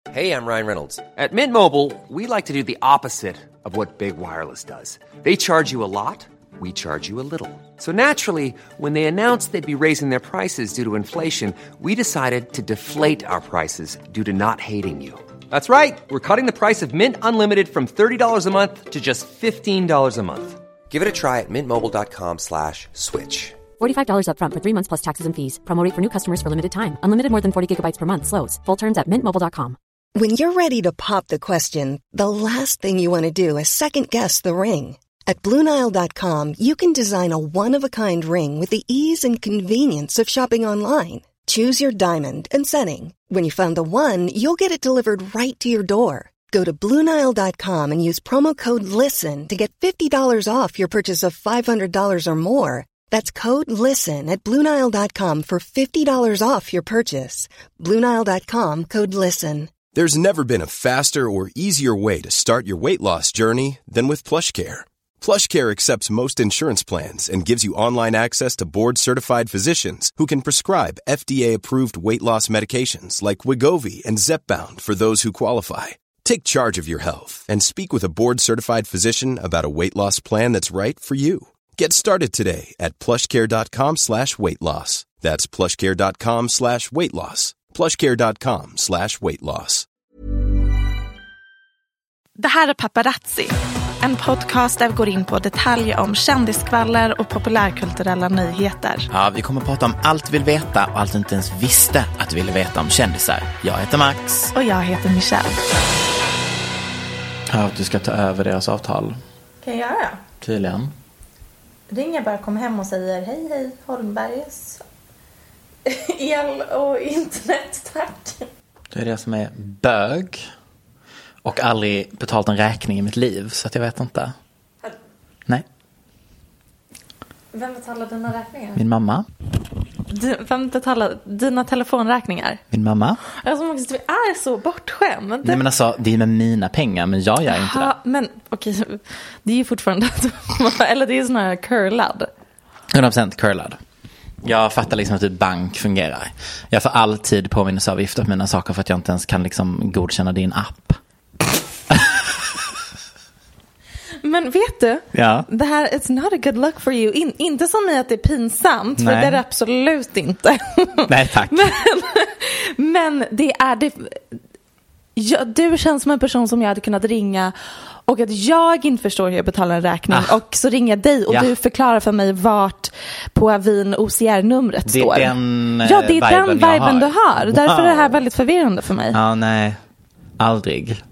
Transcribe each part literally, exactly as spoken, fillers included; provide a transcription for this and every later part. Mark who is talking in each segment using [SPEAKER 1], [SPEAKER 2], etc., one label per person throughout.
[SPEAKER 1] Hey, I'm Ryan Reynolds. At Mint Mobile, we like to do the opposite of what Big Wireless does. They charge you a lot, we charge you a little. So naturally, when they announced they'd be raising their prices due to inflation, we decided to deflate our prices due to not hating you. That's right. We're cutting the price of Mint Unlimited from thirty dollars a month to just fifteen dollars a month. Give it a try at mintmobile.com slash switch.
[SPEAKER 2] forty-five dollars up front for three months plus taxes and fees. Promo rate for new customers for limited time. Unlimited more than forty gigabytes per month slows. Full terms at mint mobile dot com.
[SPEAKER 3] When you're ready to pop the question, the last thing you want to do is second-guess the ring. At Blue Nile dot com, you can design a one-of-a-kind ring with the ease and convenience of shopping online. Choose your diamond and setting. When you find the one, you'll get it delivered right to your door. Go to Blue Nile dot com and use promo code LISTEN to get fifty dollars off your purchase of five hundred dollars or more. That's code LISTEN at Blue Nile dot com for fifty dollars off your purchase. Blue Nile dot com, code LISTEN.
[SPEAKER 4] There's never been a faster or easier way to start your weight loss journey than with PlushCare. PlushCare accepts most insurance plans and gives you online access to board-certified physicians who can prescribe F D A-approved weight loss medications like Wegovy and Zepbound for those who qualify. Take charge of your health and speak with a board-certified physician about a weight loss plan that's right for you. Get started today at plushcare.com slash weight loss. That's plushcare.com slash weight loss. plushcare.com slash weight loss.
[SPEAKER 5] Det här är Paparazzi, en podcast där vi går in på detaljer om kändiskvaller och populärkulturella nyheter.
[SPEAKER 6] Ja, vi kommer att prata om allt vi vill veta och allt inte ens visste att vi ville veta om kändisar. Jag heter Max.
[SPEAKER 5] Och jag heter Michelle.
[SPEAKER 6] Hör att du ska ta över deras avtal.
[SPEAKER 5] Kan jag göra?
[SPEAKER 6] Tydligen.
[SPEAKER 5] Ringer bara, kommer hem och säger hej hej Holmbergs el och internet, tack.
[SPEAKER 6] Det är det som är bög. Och aldrig betalt en räkning i mitt liv, så att jag vet inte. Nej.
[SPEAKER 5] Vem betalar dina räkningar?
[SPEAKER 6] Min mamma.
[SPEAKER 5] Du, vem betalar dina telefonräkningar?
[SPEAKER 6] Min mamma.
[SPEAKER 5] Alltså, Max, du är så bortskämd.
[SPEAKER 6] Nej, men alltså, det är med mina pengar, men jag gör inte det.
[SPEAKER 5] Men okej, det är ju fortfarande eller det är sån här curlad.
[SPEAKER 6] hundra procent curlad. Jag fattar liksom hur bank fungerar. Jag får alltid påminnelseavgifter på mina saker för att jag inte ens kan liksom godkänna din app.
[SPEAKER 5] Men vet du,
[SPEAKER 6] ja.
[SPEAKER 5] Det här, it's not a good look for you. In, inte som mig att det är pinsamt, Nej. För det är det absolut inte.
[SPEAKER 6] Nej, tack.
[SPEAKER 5] Men, men det är det. Ja, du känns som en person som jag hade kunnat ringa och att jag inte förstår hur jag betalar en räkning ah. och så ringer jag dig och ja. Du förklarar för mig vart på Avin O C R-numret
[SPEAKER 6] det
[SPEAKER 5] står.
[SPEAKER 6] Den,
[SPEAKER 5] ja, det är den viben
[SPEAKER 6] har.
[SPEAKER 5] du har.
[SPEAKER 6] Wow.
[SPEAKER 5] Därför är det här väldigt förvirrande för mig.
[SPEAKER 6] Ja, nej. Aldrig.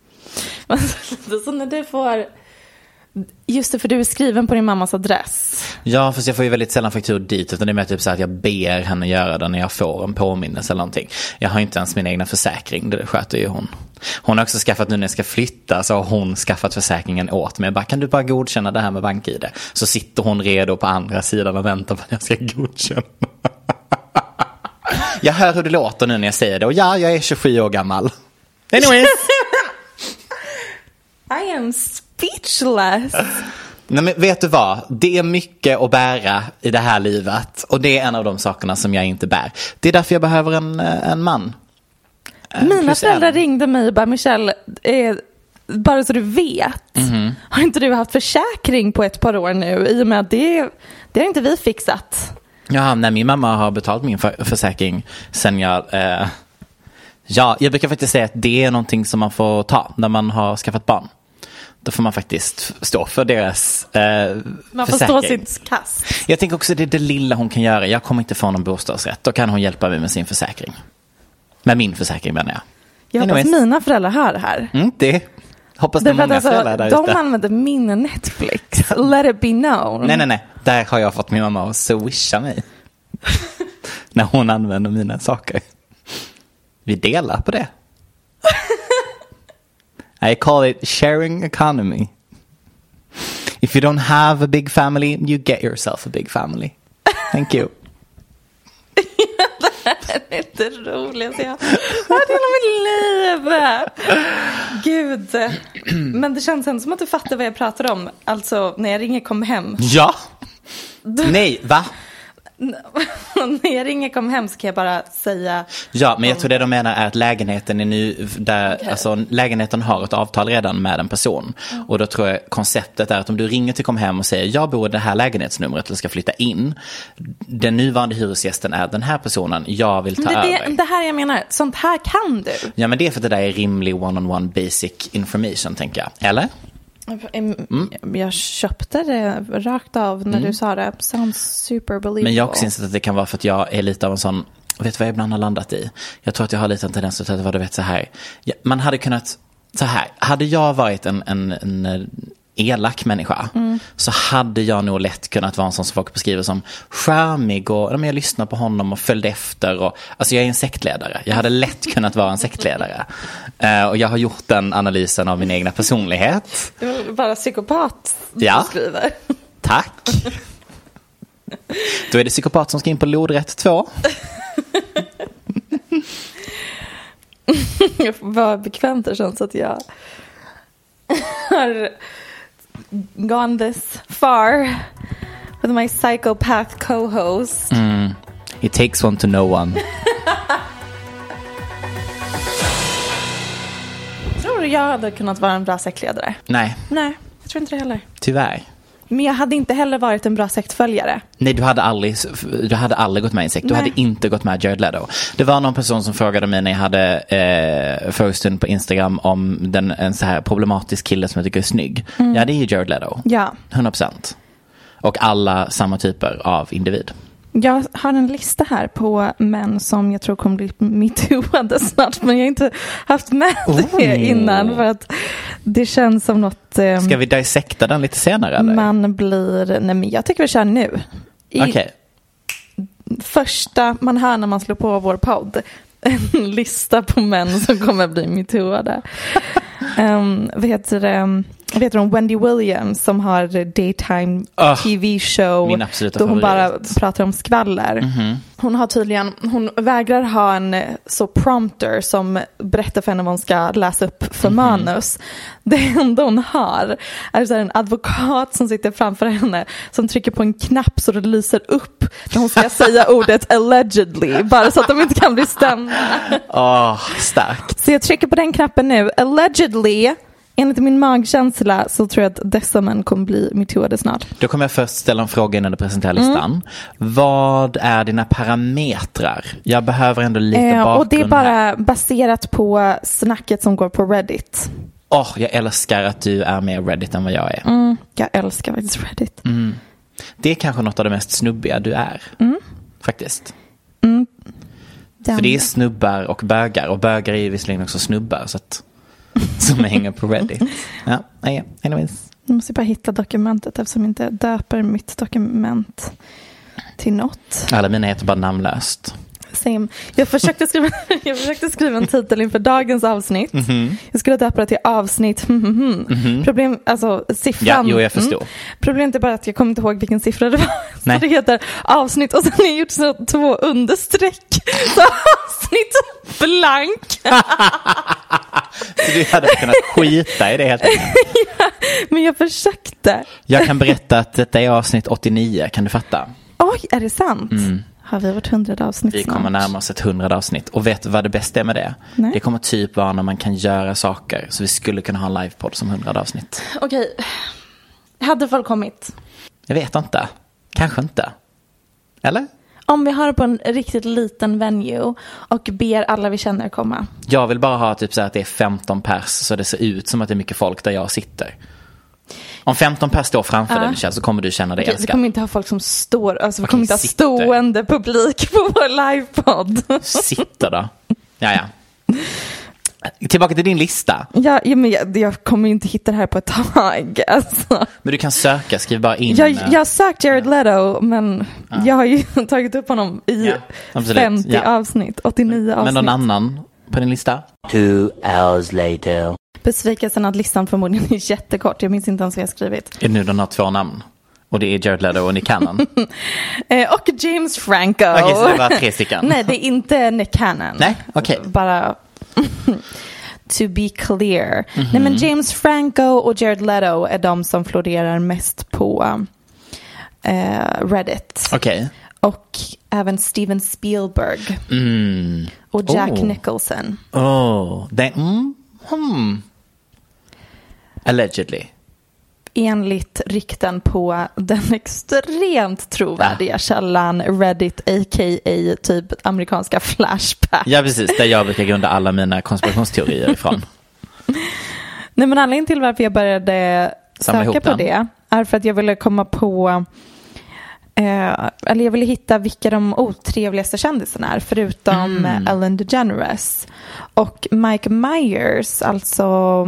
[SPEAKER 5] Så när du får... Just det, för du är skriven på din mammas adress.
[SPEAKER 6] Ja, fast jag får ju väldigt sällan fakturor dit. Utan det är mer typ så att jag ber henne göra det när jag får en påminnelse eller någonting. Jag har inte ens min egna försäkring. Det sköter ju hon. Hon har också skaffat, nu när jag ska flytta, så har hon skaffat försäkringen åt mig. Jag bara, kan du bara godkänna det här med bank-I D? Så sitter hon redo på andra sidan och väntar på att jag ska godkänna. Jag hör hur det låter nu när jag säger det. Och ja, jag är tjugosju år gammal. Anyways.
[SPEAKER 5] I am speechless.
[SPEAKER 6] Nej, men vet du vad? Det är mycket att bära i det här livet. Och det är en av de sakerna som jag inte bär. Det är därför jag behöver en, en man.
[SPEAKER 5] Mina föräldrar ringde mig och bara, Michelle, eh, bara så du vet, mm-hmm. har inte du haft försäkring på ett par år nu? I och med att det, det har inte vi fixat.
[SPEAKER 6] Ja, nej, min mamma har betalt min för, försäkring sen jag... Eh, ja, jag brukar faktiskt säga att det är någonting som man får ta när man har skaffat barn. Då får man faktiskt stå för deras eh,
[SPEAKER 5] man får
[SPEAKER 6] försäkring.
[SPEAKER 5] Stå sitt kast.
[SPEAKER 6] Jag tänker också det är det lilla hon kan göra. Jag kommer inte få någon bostadsrätt. Då kan hon hjälpa mig med sin försäkring. Med min försäkring, menar jag.
[SPEAKER 5] Jag hoppas Anyways. Mina föräldrar hör det här.
[SPEAKER 6] Mm, det hoppas det många alltså, föräldrar där
[SPEAKER 5] de
[SPEAKER 6] ute.
[SPEAKER 5] De använder min Netflix. Let it be known.
[SPEAKER 6] Nej, nej, nej. Där har jag fått min mamma att swisha mig. När hon använder mina saker. Vi delar på det. I call it sharing economy. If you don't have a big family, you get yourself a big family. Thank you.
[SPEAKER 5] Det är inte roligt. Jag har hela mitt liv. Gud. Men det känns ändå som att du fattar vad jag pratar om. Alltså när jag ringer kom hem.
[SPEAKER 6] Ja. Nej, va?
[SPEAKER 5] När jag ringer kom hem så kan jag bara säga.
[SPEAKER 6] Ja, men jag tror det de menar är att lägenheten är nu där, okay. Alltså lägenheten har ett avtal redan med en person. Mm. Och då tror jag konceptet är att om du ringer till kom hem och säger jag bor i det här lägenhetsnumret eller ska flytta in. Den nuvarande hyresgästen är den här personen, jag vill ta
[SPEAKER 5] det,
[SPEAKER 6] över.
[SPEAKER 5] Det, det här jag menar, sånt här kan du.
[SPEAKER 6] Ja, men det är för att det där är rimlig one-on-one basic information, tänker jag. Eller?
[SPEAKER 5] Mm. Jag köpte det rakt av när mm. du sa det. Sounds super believable.
[SPEAKER 6] Men jag har också insett att det kan vara för att jag är lite av en sån, vet du vad jag ibland har landat i? Jag tror att jag har lite en tendens att vad du vet så här. Man hade kunnat, så här, hade jag varit en, en, en elak människa mm. så hade jag nog lätt kunnat vara en sån som folk beskriver som charmig och ja, men jag lyssnar på honom och följde efter och, alltså jag är en sektledare. Jag hade lätt kunnat vara en sektledare. Uh, och jag har gjort den analysen av min egna personlighet.
[SPEAKER 5] Du är bara psykopat
[SPEAKER 6] ja.
[SPEAKER 5] Skriver.
[SPEAKER 6] Tack. Då är det psykopat som ska in på lodrätt två.
[SPEAKER 5] Vad bekvämt det känns att jag har gone this far with my psychopath co-host.
[SPEAKER 6] Mm. It takes one to know one.
[SPEAKER 5] Tror du jag hade kunnat vara en bra sektledare?
[SPEAKER 6] Nej.
[SPEAKER 5] Nej, jag tror inte det heller.
[SPEAKER 6] Tyvärr.
[SPEAKER 5] Men jag hade inte heller varit en bra sektföljare.
[SPEAKER 6] Nej, du hade aldrig, du hade aldrig gått med i en sekt. Du Nej. hade inte gått med Jared Leto. Det var någon person som frågade mig när jag hade eh, förstund på Instagram om den, en så här problematisk kille som jag tycker är snygg. Mm. Ja, det är ju Jared Leto.
[SPEAKER 5] Ja.
[SPEAKER 6] hundra procent. Och alla samma typer av individ.
[SPEAKER 5] Jag har en lista här på män som jag tror kommer bli metooade snart, men jag har inte haft med oh. det innan för att det känns som något... Um,
[SPEAKER 6] Ska vi dissekta den lite senare? Eller?
[SPEAKER 5] Man blir... Nej, men jag tycker vi kör nu.
[SPEAKER 6] Okej. Okay.
[SPEAKER 5] Första man hör när man slår på vår podd, en lista på män som kommer bli metooade. um, vad heter det? Vad heter hon? Wendy Williams som har daytime oh, T V-show då hon bara pratar om skvaller. Mm-hmm. Hon har tydligen, hon vägrar ha en så prompter som berättar för henne vad hon ska läsa upp för mm-hmm. manus. Det enda hon har är så här en advokat som sitter framför henne som trycker på en knapp så det lyser upp när hon ska säga ordet allegedly, bara så att de inte kan bli stämda.
[SPEAKER 6] Åh, oh, starkt.
[SPEAKER 5] Så jag trycker på den knappen nu. Allegedly. Enligt min magkänsla så tror jag att dessa män kommer bli metooade snart.
[SPEAKER 6] Då kommer jag först ställa en fråga innan du presenterar listan. Mm. Vad är dina parametrar? Jag behöver ändå lite eh, bakgrund.
[SPEAKER 5] Och det är bara här. Baserat på snacket som går på Reddit.
[SPEAKER 6] Åh, oh, jag älskar att du är mer Reddit än vad jag är.
[SPEAKER 5] Mm, jag älskar faktiskt Reddit.
[SPEAKER 6] Mm. Det är kanske något av det mest snubbiga du är. Mm. Faktiskt.
[SPEAKER 5] Mm.
[SPEAKER 6] För det är snubbar och bögar. Och bögar är ju visserligen också snubbar så att... som hänger på Reddit. Ja, nej, anyways.
[SPEAKER 5] Jag måste bara hitta dokumentet eftersom jag inte döper mitt dokument till något.
[SPEAKER 6] Alla mina heter bara namnlöst.
[SPEAKER 5] Same. Jag försökte skriva, jag försökte skriva en titel inför dagens avsnitt. Mm-hmm. Jag skulle döpa det till avsnitt. Mm-hmm. Problem, alltså siffran.
[SPEAKER 6] Ja, jo, jag förstår. Mm.
[SPEAKER 5] Problemet är bara att jag kommer inte ihåg vilken siffra det var. Nej. Så det heter avsnitt och sen har jag gjort så två understreck. Så avsnitt blank.
[SPEAKER 6] Så du hade kunnat skita i det helt enkelt.
[SPEAKER 5] Ja, men jag försökte.
[SPEAKER 6] Jag kan berätta att detta är avsnitt åttionio, kan du fatta?
[SPEAKER 5] Oj, är det sant? Mm. Har vi varit hundrade avsnitt
[SPEAKER 6] Vi
[SPEAKER 5] snart?
[SPEAKER 6] kommer närma oss ett hundrade avsnitt. Och vet du vad det bästa är med det? Nej. Det kommer typ vara när man kan göra saker. Så vi skulle kunna ha en livepodd som hundrade avsnitt.
[SPEAKER 5] Okej. Hade folk kommit?
[SPEAKER 6] Jag vet inte. Kanske inte. Eller?
[SPEAKER 5] Om vi har på en riktigt liten venue och ber alla vi känner komma.
[SPEAKER 6] Jag vill bara ha typ så att det är femton pers så det ser ut som att det är mycket folk där jag sitter. Om femton pers står framför uh. dig, Michelle, så kommer du känna dig älskad.
[SPEAKER 5] Vi kommer inte ha folk som står, alltså vi kommer inte ha stående publik på vår livepodd.
[SPEAKER 6] Sitter då. Ja, ja. Tillbaka till din lista.
[SPEAKER 5] Ja, ja men jag, jag kommer inte hitta det här på ett tag. Alltså.
[SPEAKER 6] Men du kan söka, skriv bara in.
[SPEAKER 5] Jag, jag har sökt Jared Leto, men ja. jag har ju tagit upp honom i ja, femtio ja. avsnitt, åttionio avsnitt.
[SPEAKER 6] Men någon annan på din lista?
[SPEAKER 7] Two hours later.
[SPEAKER 5] Besvikelsen att listan förmodligen är jättekort. Jag minns inte ens vad jag skrivit.
[SPEAKER 6] Är det nu den har två namn? Och det är Jared Leto och Nick Cannon.
[SPEAKER 5] eh, och James Franco.
[SPEAKER 6] Okej, okay, så det var tre stycken.
[SPEAKER 5] Nej, det är inte Nick Cannon.
[SPEAKER 6] Nej, okej. Okay.
[SPEAKER 5] Bara... to be clear. Mm-hmm. Nej, men James Franco och Jared Leto är de som florerar mest på uh, Reddit.
[SPEAKER 6] Okej. Okay.
[SPEAKER 5] och även Steven Spielberg
[SPEAKER 6] Mm.
[SPEAKER 5] och Jack
[SPEAKER 6] Oh.
[SPEAKER 5] Nicholson.
[SPEAKER 6] Oh, det, mm, hmm. Allegedly.
[SPEAKER 5] Enligt rykten på den extremt trovärdiga ja. källan Reddit, a k a typ amerikanska Flashback.
[SPEAKER 6] Ja, precis. Där jag brukar grunda alla mina konspirationsteorier ifrån.
[SPEAKER 5] Nej, men anledningen till varför jag började
[SPEAKER 6] Samma
[SPEAKER 5] söka på det är för att jag ville komma på eh, eller jag ville hitta vilka de otrevligaste kändisarna är förutom mm. Ellen DeGeneres. Och Mike Myers, alltså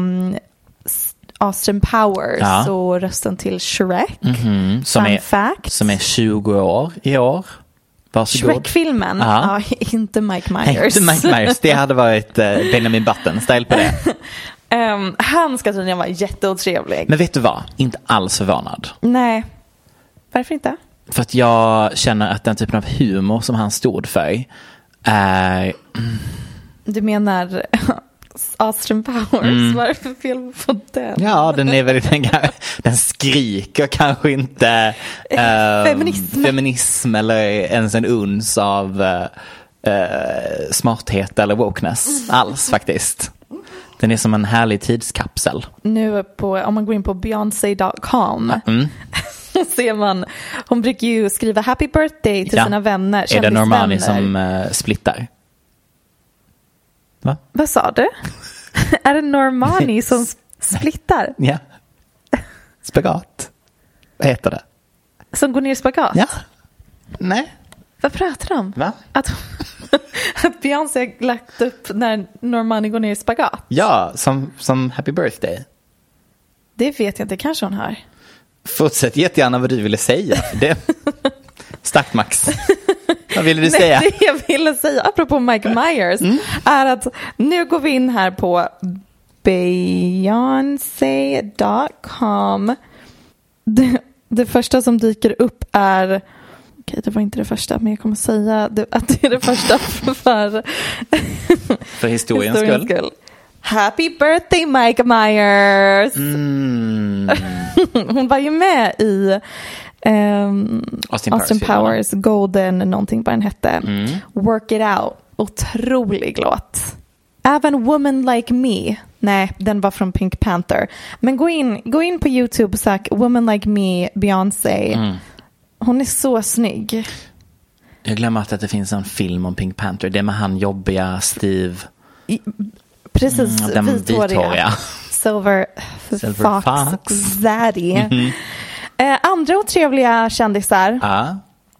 [SPEAKER 5] Austin Powers ja. och rösten till Shrek.
[SPEAKER 6] Mm-hmm. Som,
[SPEAKER 5] Fun
[SPEAKER 6] är,
[SPEAKER 5] fact.
[SPEAKER 6] som är tjugo år i år. Varsågod.
[SPEAKER 5] Shrek-filmen? Ja. ja, inte Mike Myers.
[SPEAKER 6] Nej, inte Mike Myers. Det hade varit uh, Benjamin Button-style på det.
[SPEAKER 5] um, han ska tydligen vara jätteotrevlig.
[SPEAKER 6] Men vet du vad? Inte alls förvånad.
[SPEAKER 5] Nej. Varför inte?
[SPEAKER 6] För att jag känner att den typen av humor som han stod för är... Uh,
[SPEAKER 5] du menar... Austin Powers, mm. vad är det för fel på den?
[SPEAKER 6] Ja, den är väldigt, den, den skriker kanske inte uh,
[SPEAKER 5] feminism.
[SPEAKER 6] feminism eller ens en uns av uh, uh, smarthet eller wokeness alls faktiskt. Den är som en härlig tidskapsel.
[SPEAKER 5] Nu på, om man går in på Beyoncé dot com
[SPEAKER 6] mm.
[SPEAKER 5] ser man, hon brukar ju skriva happy birthday till ja. sina vänner.
[SPEAKER 6] Är det Normani som uh, splittar? Va?
[SPEAKER 5] Vad sa du? Är det Normani som splittar?
[SPEAKER 6] Ja. Spagat. Vad heter det?
[SPEAKER 5] Som går ner i spagat?
[SPEAKER 6] Ja. Nej.
[SPEAKER 5] Vad pratar de om?
[SPEAKER 6] Va?
[SPEAKER 5] Att, att Beyoncé har lagt upp när Normani går ner i spagat?
[SPEAKER 6] Ja, som, som happy birthday.
[SPEAKER 5] Det vet jag inte, kanske hon har.
[SPEAKER 6] Fortsätt jättegärna vad du ville säga. Det... Starkt, Max. Vad ville du säga?
[SPEAKER 5] Nej, det jag ville säga, apropå Mike Myers, mm. är att nu går vi in här på Beyoncé dot com. Det, det första som dyker upp är... Okej, det var inte det första, men jag kommer säga det, att det är det första för...
[SPEAKER 6] för historiens, historiens skull. skull.
[SPEAKER 5] Happy birthday, Mike Myers!
[SPEAKER 6] Mm.
[SPEAKER 5] Hon var ju med i... Um, Austin, Austin Powers, Powers Golden, någonting vad den hette. Mm. Work It Out, otrolig låt. Även Woman Like Me, nej, den var från Pink Panther. Men gå in, gå in på YouTube och sök Woman Like Me, Beyoncé. Mm. Hon är så snygg.
[SPEAKER 6] Jag glömmer att det finns en film om Pink Panther. Det är med han jobbiga Steve.
[SPEAKER 5] I, precis,
[SPEAKER 6] mm, den
[SPEAKER 5] vithåriga.
[SPEAKER 6] vithåriga.
[SPEAKER 5] Silver,
[SPEAKER 6] Silver
[SPEAKER 5] Fox,
[SPEAKER 6] Fox.
[SPEAKER 5] Zaddy. Mm-hmm. Eh, andra otrevliga kändisar
[SPEAKER 6] ah.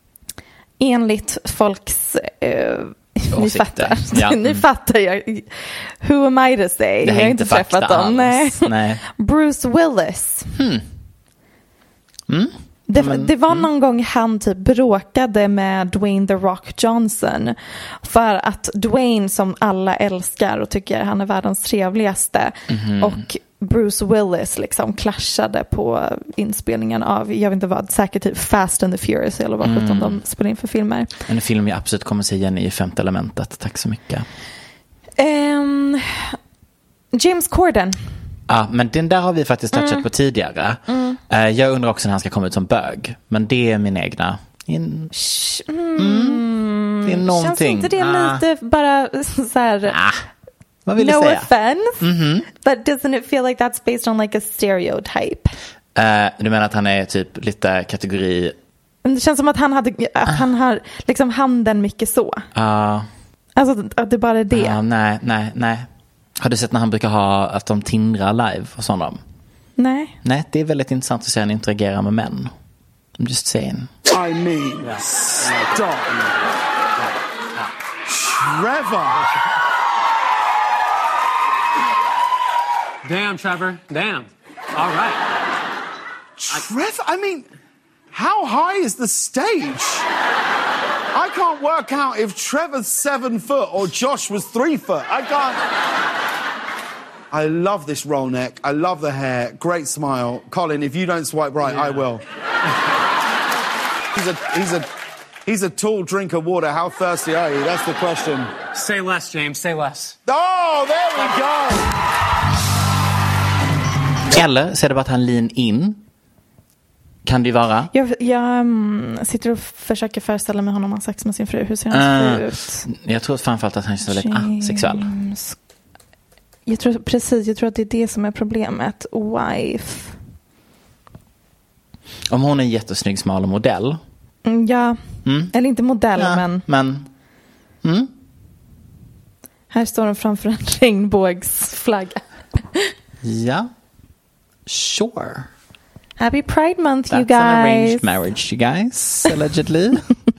[SPEAKER 5] enligt folks eh, ni fattar
[SPEAKER 6] ja.
[SPEAKER 5] ni fattar jag. Who am I to say? Jag har inte träffat dem. Nej.
[SPEAKER 6] Nej.
[SPEAKER 5] Bruce Willis.
[SPEAKER 6] Hmm. Mm.
[SPEAKER 5] Det,
[SPEAKER 6] Men,
[SPEAKER 5] det var
[SPEAKER 6] mm.
[SPEAKER 5] någon gång han typ bråkade med Dwayne The Rock Johnson för att Dwayne, som alla älskar och tycker han är världens trevligaste, mm-hmm. och Bruce Willis liksom clashade på inspelningen av, jag vet inte vad, säkert typ Fast and the Furious eller vad mm. sjutton de spelar in för filmer.
[SPEAKER 6] En film jag absolut kommer se igen i Femte elementet. Tack så mycket.
[SPEAKER 5] Um, James Corden.
[SPEAKER 6] Ja, men den där har vi faktiskt touchat mm. på tidigare. Mm. Uh, jag undrar också när han ska komma ut som bög. Men det är min egna. In...
[SPEAKER 5] Mm.
[SPEAKER 6] Mm. Det är någonting.
[SPEAKER 5] Känns inte det ah. lite bara så här...
[SPEAKER 6] Ah. Vad vill
[SPEAKER 5] no
[SPEAKER 6] du säga?
[SPEAKER 5] offense,
[SPEAKER 6] mm-hmm.
[SPEAKER 5] but doesn't it feel like that's based on like a stereotype?
[SPEAKER 6] Uh, du menar att han är typ lite kategori...
[SPEAKER 5] Det känns som att han hade, att han har liksom handen mycket så.
[SPEAKER 6] Uh.
[SPEAKER 5] Alltså att det bara är det.
[SPEAKER 6] Uh, nej, nej, nej. Har du sett när han brukar ha att de tindrar live och sånt?
[SPEAKER 5] Nej.
[SPEAKER 6] Nej, det är väldigt intressant att se han interagera med män. I'm just saying.
[SPEAKER 8] I mean, yeah. Stop. Trevor.
[SPEAKER 9] Damn, Trevor. Damn. All right.
[SPEAKER 8] Trevor, I mean, how high is the stage? I can't work out if Trevor's seven foot or Josh was three foot. I can't. I love this roll neck. I love the hair. Great smile. Colin, if you don't swipe right, yeah. I will. he's a he's a he's a tall drink of water. How thirsty are you? That's the question.
[SPEAKER 9] Say less, James. Say less.
[SPEAKER 8] Oh, there we go.
[SPEAKER 6] Eller så är det bara att han lean in. kan det ju vara.
[SPEAKER 5] Jag, jag um, sitter och försöker föreställa mig honom ha sex med sin fru. Hur ser hans fru ut?
[SPEAKER 6] Jag tror framförallt att han är väldigt asexuell.
[SPEAKER 5] Jag tror, precis, jag tror att det är det som är problemet. Wife.
[SPEAKER 6] Om hon är en jättesnygg, smal och modell.
[SPEAKER 5] Mm, ja, mm. eller inte modell, ja, men...
[SPEAKER 6] men mm.
[SPEAKER 5] Här står hon framför en regnbågsflagga.
[SPEAKER 6] Ja, sure.
[SPEAKER 5] Happy Pride Month,
[SPEAKER 6] That's
[SPEAKER 5] you guys.
[SPEAKER 6] That's an arranged marriage, you guys, allegedly.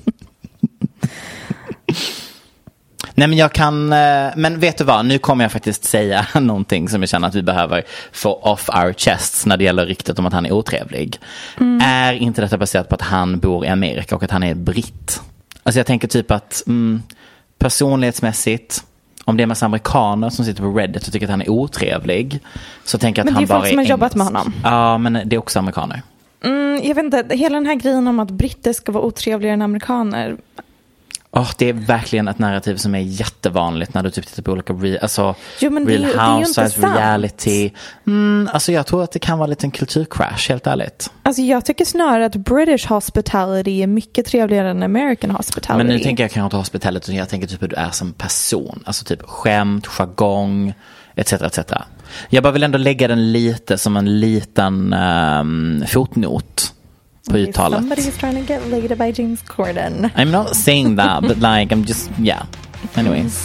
[SPEAKER 6] Nej, men jag kan, men vet du vad, nu kommer jag faktiskt säga någonting som jag känner att vi behöver få off our chests när det gäller ryktet om att han är otrevlig. Mm. Är inte detta baserat på att han bor i Amerika och att han är britt? Alltså jag tänker typ att mm, personlighetsmässigt, om det är massa amerikaner som sitter på Reddit och tycker att han är otrevlig, så tänker jag att han bara är...
[SPEAKER 5] Men det är folk som har jobbat med honom.
[SPEAKER 6] Ja, men det är också amerikaner.
[SPEAKER 5] Mm, jag vet inte, hela den här grejen om att britter ska vara otrevligare än amerikaner...
[SPEAKER 6] Oh, det är verkligen ett narrativ som är jättevanligt när du typ tittar på olika re- alltså,
[SPEAKER 5] jo, men
[SPEAKER 6] Real
[SPEAKER 5] det,
[SPEAKER 6] Housewives,
[SPEAKER 5] det är
[SPEAKER 6] reality. Mm, alltså jag tror att det kan vara lite en kulturcrash, helt ärligt.
[SPEAKER 5] Alltså jag tycker snarare att British hospitality är mycket trevligare än American hospitality.
[SPEAKER 6] Men nu tänker jag kanske inte hospitality, utan jag tänker typ hur du är som person. Alltså typ skämt, jargong, et cetera et cetera. Jag bara vill ändå lägga den lite som en liten um, fotnot. På uttalet.
[SPEAKER 5] Somebody's trying to get laid by James Corden.
[SPEAKER 6] I'm not saying that, but like I'm just, yeah. Anyways.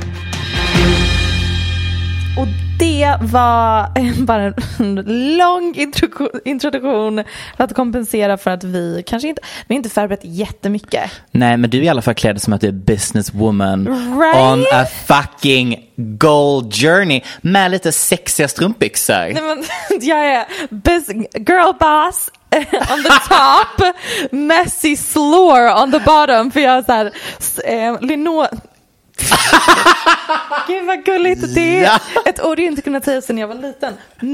[SPEAKER 5] Och det var bara en lång introduktion, introduktion för att kompensera för att vi kanske inte, vi inte förberett jättemycket.
[SPEAKER 6] Nej, men du i alla fall klädde som att du är businesswoman
[SPEAKER 5] right?
[SPEAKER 6] on a fucking goal journey med lite sexiga strumpbyxor.
[SPEAKER 5] Nej, men jag är bus- girl boss on the top, messy slore on the bottom, för jag är såhär eh, lino... Gud vad gulligt det är. Ja. Ett ord jag inte kunnat säga sedan jag var liten.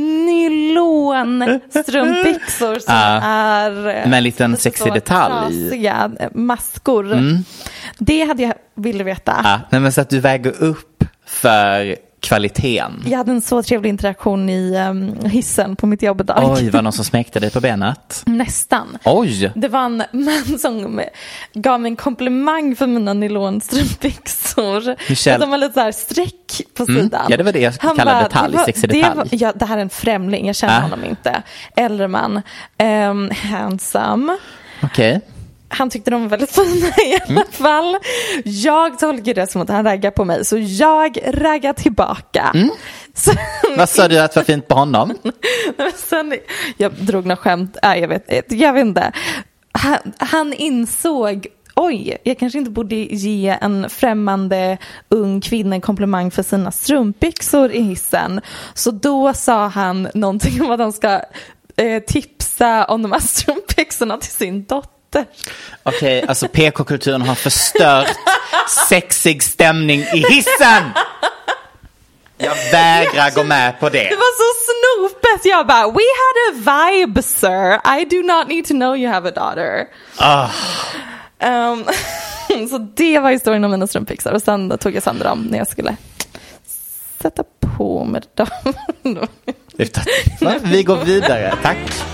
[SPEAKER 5] Nylon strumpbyxor som uh, är
[SPEAKER 6] med en liten sexig detalj.
[SPEAKER 5] Trasiga maskor. Mm. Det hade jag ville veta.
[SPEAKER 6] Uh, nej, men så att du väger upp för kvaliteten.
[SPEAKER 5] Jag hade en så trevlig interaktion i um, hissen på mitt jobb idag.
[SPEAKER 6] Oj, var det någon som smäckte dig på benet?
[SPEAKER 5] Nästan.
[SPEAKER 6] Oj.
[SPEAKER 5] Det var en man som gav mig en komplimang för mina nylonstrumpbyxor.
[SPEAKER 6] Michelle.
[SPEAKER 5] De har lite så här streck på sidan.
[SPEAKER 6] Mm. Ja, det var det jag skulle kalla detalj, sexig detalj.
[SPEAKER 5] Det, var, ja, det här är en främling, jag känner äh. honom inte. Äldre man. Um, handsome.
[SPEAKER 6] Okej. Okay.
[SPEAKER 5] Han tyckte de var väldigt fina i alla mm. fall. Jag tolkar det som att han raggar på mig. Så jag raggar tillbaka. Mm.
[SPEAKER 6] Så, vad sa du att var fint på honom?
[SPEAKER 5] Sen, jag drog några skämt. Äh, jag, vet, jag vet inte. Han, han insåg... Oj, jag kanske inte borde ge en främmande ung kvinna en komplimang för sina strumpbyxor i hissen. Så då sa han någonting om att han ska eh, tipsa om de här strumpbyxorna till sin dotter.
[SPEAKER 6] Okej, okay, alltså P K-kulturen har förstört sexig stämning i hissen. Jag vägrar gå med på det.
[SPEAKER 5] Det var så snopet. Jag bara, we had a vibe, sir. I do not need to know you have a daughter.
[SPEAKER 6] Oh.
[SPEAKER 5] Um, så det var historien om mina strumpbyxor. Och sen tog jag sönder dem när jag skulle sätta på med dem.
[SPEAKER 6] Vi går vidare, tack.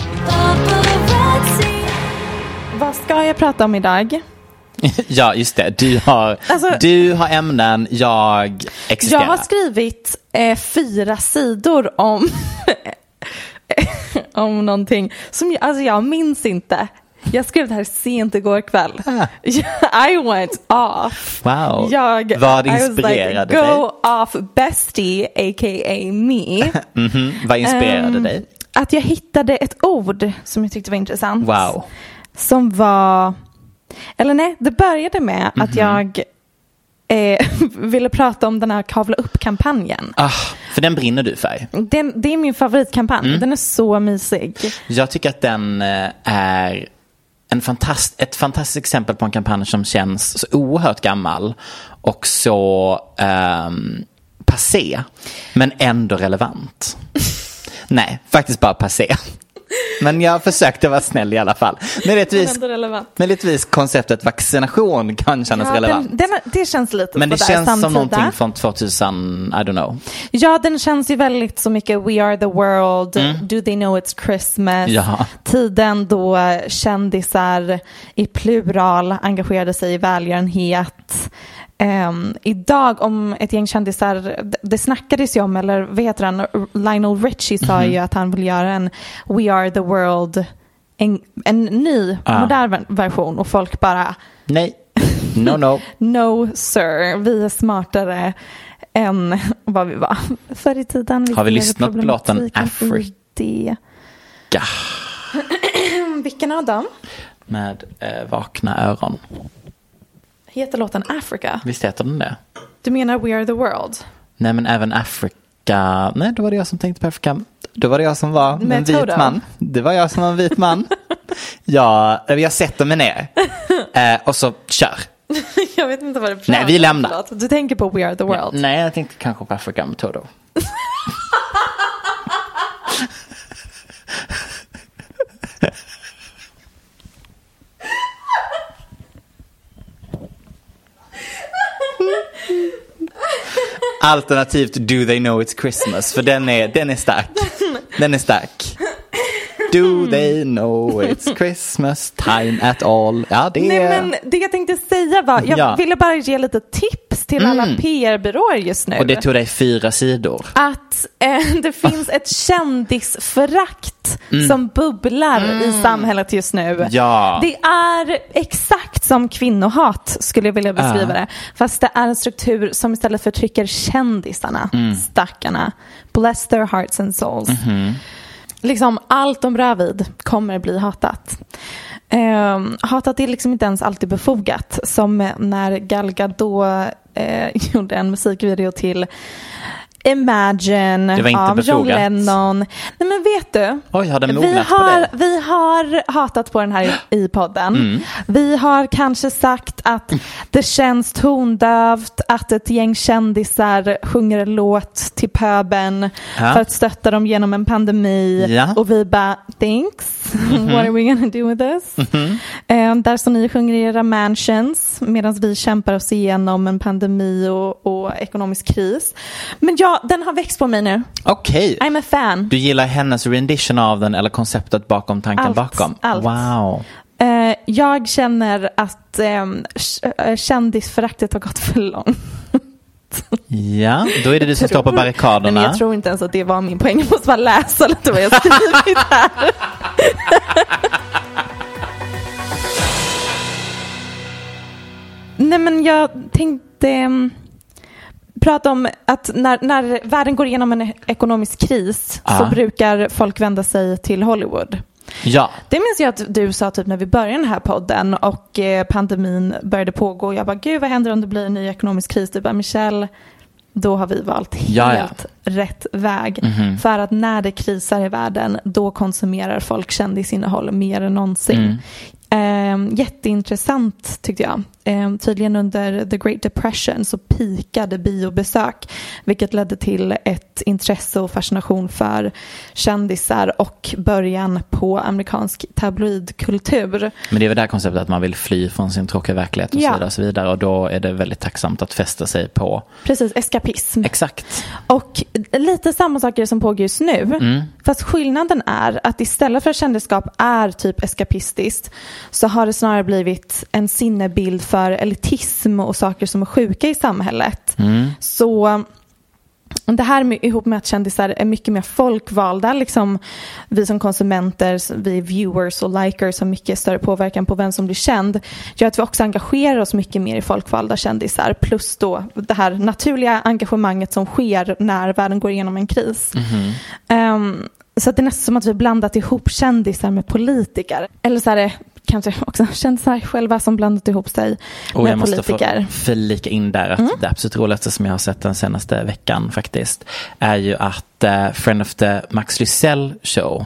[SPEAKER 5] Vad ska jag prata om idag?
[SPEAKER 6] Ja, just det. Du har, alltså, du har ämnen, jag existerar.
[SPEAKER 5] Jag har skrivit eh, fyra sidor om om någonting som jag, alltså jag minns inte. Jag skrev det här sent igår kväll. Ah. I went off.
[SPEAKER 6] Wow.
[SPEAKER 5] Jag,
[SPEAKER 6] Vad inspirerade
[SPEAKER 5] like,
[SPEAKER 6] dig?
[SPEAKER 5] Go off bestie, a k a me.
[SPEAKER 6] Mm-hmm. Vad inspirerade um, dig?
[SPEAKER 5] Att jag hittade ett ord som jag tyckte var intressant.
[SPEAKER 6] Wow.
[SPEAKER 5] Som var... Eller nej, det började med mm-hmm. att jag eh, ville prata om den här Kavla upp-kampanjen.
[SPEAKER 6] Ah, för den brinner du för.
[SPEAKER 5] Den, det är min favoritkampanj. Mm. Den är så mysig.
[SPEAKER 6] Jag tycker att den är en fantast, ett fantastiskt exempel på en kampanj som känns så oerhört gammal och så um, passé, men ändå relevant. Nej, faktiskt bara passé. Men jag försökte vara snäll i alla fall. Möjligtvis, möjligtvis konceptet vaccination kan kännas ja, relevant.
[SPEAKER 5] Den, den, det känns lite
[SPEAKER 6] men det känns
[SPEAKER 5] samtida.
[SPEAKER 6] Som någonting från tvåtusen, I don't know.
[SPEAKER 5] Ja, den känns ju väldigt så mycket We are the world, mm. Do they know it's Christmas?
[SPEAKER 6] Ja.
[SPEAKER 5] Tiden då kändisar i plural engagerade sig i välgörenhet. Um, idag om ett gäng kändisar, det, det snackades ju om, eller vad heter han, Lionel Richie sa mm-hmm. ju att han vill göra en We Are The World, en, en ny ah. modern version, och folk bara
[SPEAKER 6] nej, no no
[SPEAKER 5] no sir, vi är smartare än vad vi var förr i tiden. Vi
[SPEAKER 6] har vi lyssnat på låten Africa?
[SPEAKER 5] Vilken av dem?
[SPEAKER 6] Med eh, vakna öron.
[SPEAKER 5] Heter låten Africa?
[SPEAKER 6] Visst heter den det?
[SPEAKER 5] Du menar We Are The World?
[SPEAKER 6] Nej, men även Africa. Nej, då var det jag som tänkte på Africa. Då var det jag som var med en vit Toto. Man. Det var jag som var en vit man. Ja, jag sätter mig ner. eh, och så kör.
[SPEAKER 5] Jag vet inte vad det pratar.
[SPEAKER 6] Nej, vi lämnar.
[SPEAKER 5] Du tänker på We Are The World?
[SPEAKER 6] Nej, nej jag tänkte kanske på Africa med Toto. Alternativt Do They Know It's Christmas, för den är, den är stark. Den är stark. Do they know it's Christmas time at all? Ja, det är...
[SPEAKER 5] Nej, men det jag tänkte säga var, jag ja. ville bara ge lite tips till mm. alla P R-byråer just nu.
[SPEAKER 6] Och det tog dig fyra sidor.
[SPEAKER 5] Att eh, det finns ett kändisförakt mm. som bubblar mm. i samhället just nu.
[SPEAKER 6] Ja.
[SPEAKER 5] Det är exakt som kvinnohat, skulle jag vilja beskriva uh. det. Fast det är en struktur som istället förtrycker kändisarna, mm. stackarna. Bless their hearts and souls. Mm-hmm. Liksom allt de rör vid kommer bli hatat. Um, hatat är liksom inte ens alltid befogat. Som när Gal Gadot uh, gjorde en musikvideo till Imagine av John Lennon. Nej, men vet du?
[SPEAKER 6] Oj, har den
[SPEAKER 5] vi, har,
[SPEAKER 6] på
[SPEAKER 5] vi har hatat på den här i, i podden. Mm. Vi har kanske sagt att det känns tondövt att ett gäng kändisar sjunger en låt till pöben ja. för att stötta dem genom en pandemi. Ja. Och vi bara, thanks. Mm-hmm. What are we gonna do with this? Mm-hmm. Um, där så ni sjunger i era mansions medan vi kämpar oss igenom en pandemi och, och ekonomisk kris. Men ja, den har växt på mig nu.
[SPEAKER 6] Okej. Okay.
[SPEAKER 5] I'm a fan.
[SPEAKER 6] Du gillar hennes rendition av den eller konceptet bakom tanken
[SPEAKER 5] allt,
[SPEAKER 6] bakom?
[SPEAKER 5] Allt.
[SPEAKER 6] Wow.
[SPEAKER 5] Uh, jag känner att um, kändisföraktet har gått för långt.
[SPEAKER 6] Ja, då är det du som står på barrikaderna.
[SPEAKER 5] Men jag tror inte ens att det var min poäng. Jag måste bara läsa lite vad jag skrivit här. Nej, men jag tänkte um, prata om att när, när världen går igenom en ekonomisk kris ah. så brukar folk vända sig till Hollywood.
[SPEAKER 6] Ja.
[SPEAKER 5] Det minns jag att du sa typ när vi började den här podden och eh, pandemin började pågå. Jag bara, gud vad händer om det blir en ny ekonomisk kris? Du bara, Michelle, då har vi valt helt ja, ja. rätt väg. Mm-hmm. För att när det krisar i världen, då konsumerar folk kändisinnehåll mer än någonsin. Mm. Eh, jätteintressant tyckte jag. Eh, tydligen under The Great Depression så pikade biobesök, vilket ledde till ett intresse och fascination för kändisar och början på amerikansk tabloidkultur.
[SPEAKER 6] Men det är väl det här konceptet att man vill fly från sin tråkiga verklighet och, ja. så vidare och så vidare, och då är det väldigt tacksamt att fästa sig på
[SPEAKER 5] precis, eskapism.
[SPEAKER 6] Exakt.
[SPEAKER 5] Och lite samma saker som pågår just nu. Mm. Fast skillnaden är att istället för att kändisskap är typ eskapistiskt så har det snarare blivit en sinnebild för elitism och saker som är sjuka i samhället. Mm. Så det här med, ihop med att kändisar är mycket mer folkvalda, liksom vi som konsumenter, vi viewers och likers har mycket större påverkan på vem som blir känd, gör att vi också engagerar oss mycket mer i folkvalda kändisar, plus då det här naturliga engagemanget som sker när världen går igenom en kris. Mm-hmm. Um, så att det är nästan som att vi blandat ihop kändisar med politiker. Eller så är det kanske också kändisar själva som blandat ihop sig
[SPEAKER 6] och
[SPEAKER 5] med
[SPEAKER 6] jag
[SPEAKER 5] politiker.
[SPEAKER 6] Måste få flika in där att mm. det absolut roligaste som jag har sett den senaste veckan faktiskt är ju att uh, Friend of the Max Lysell show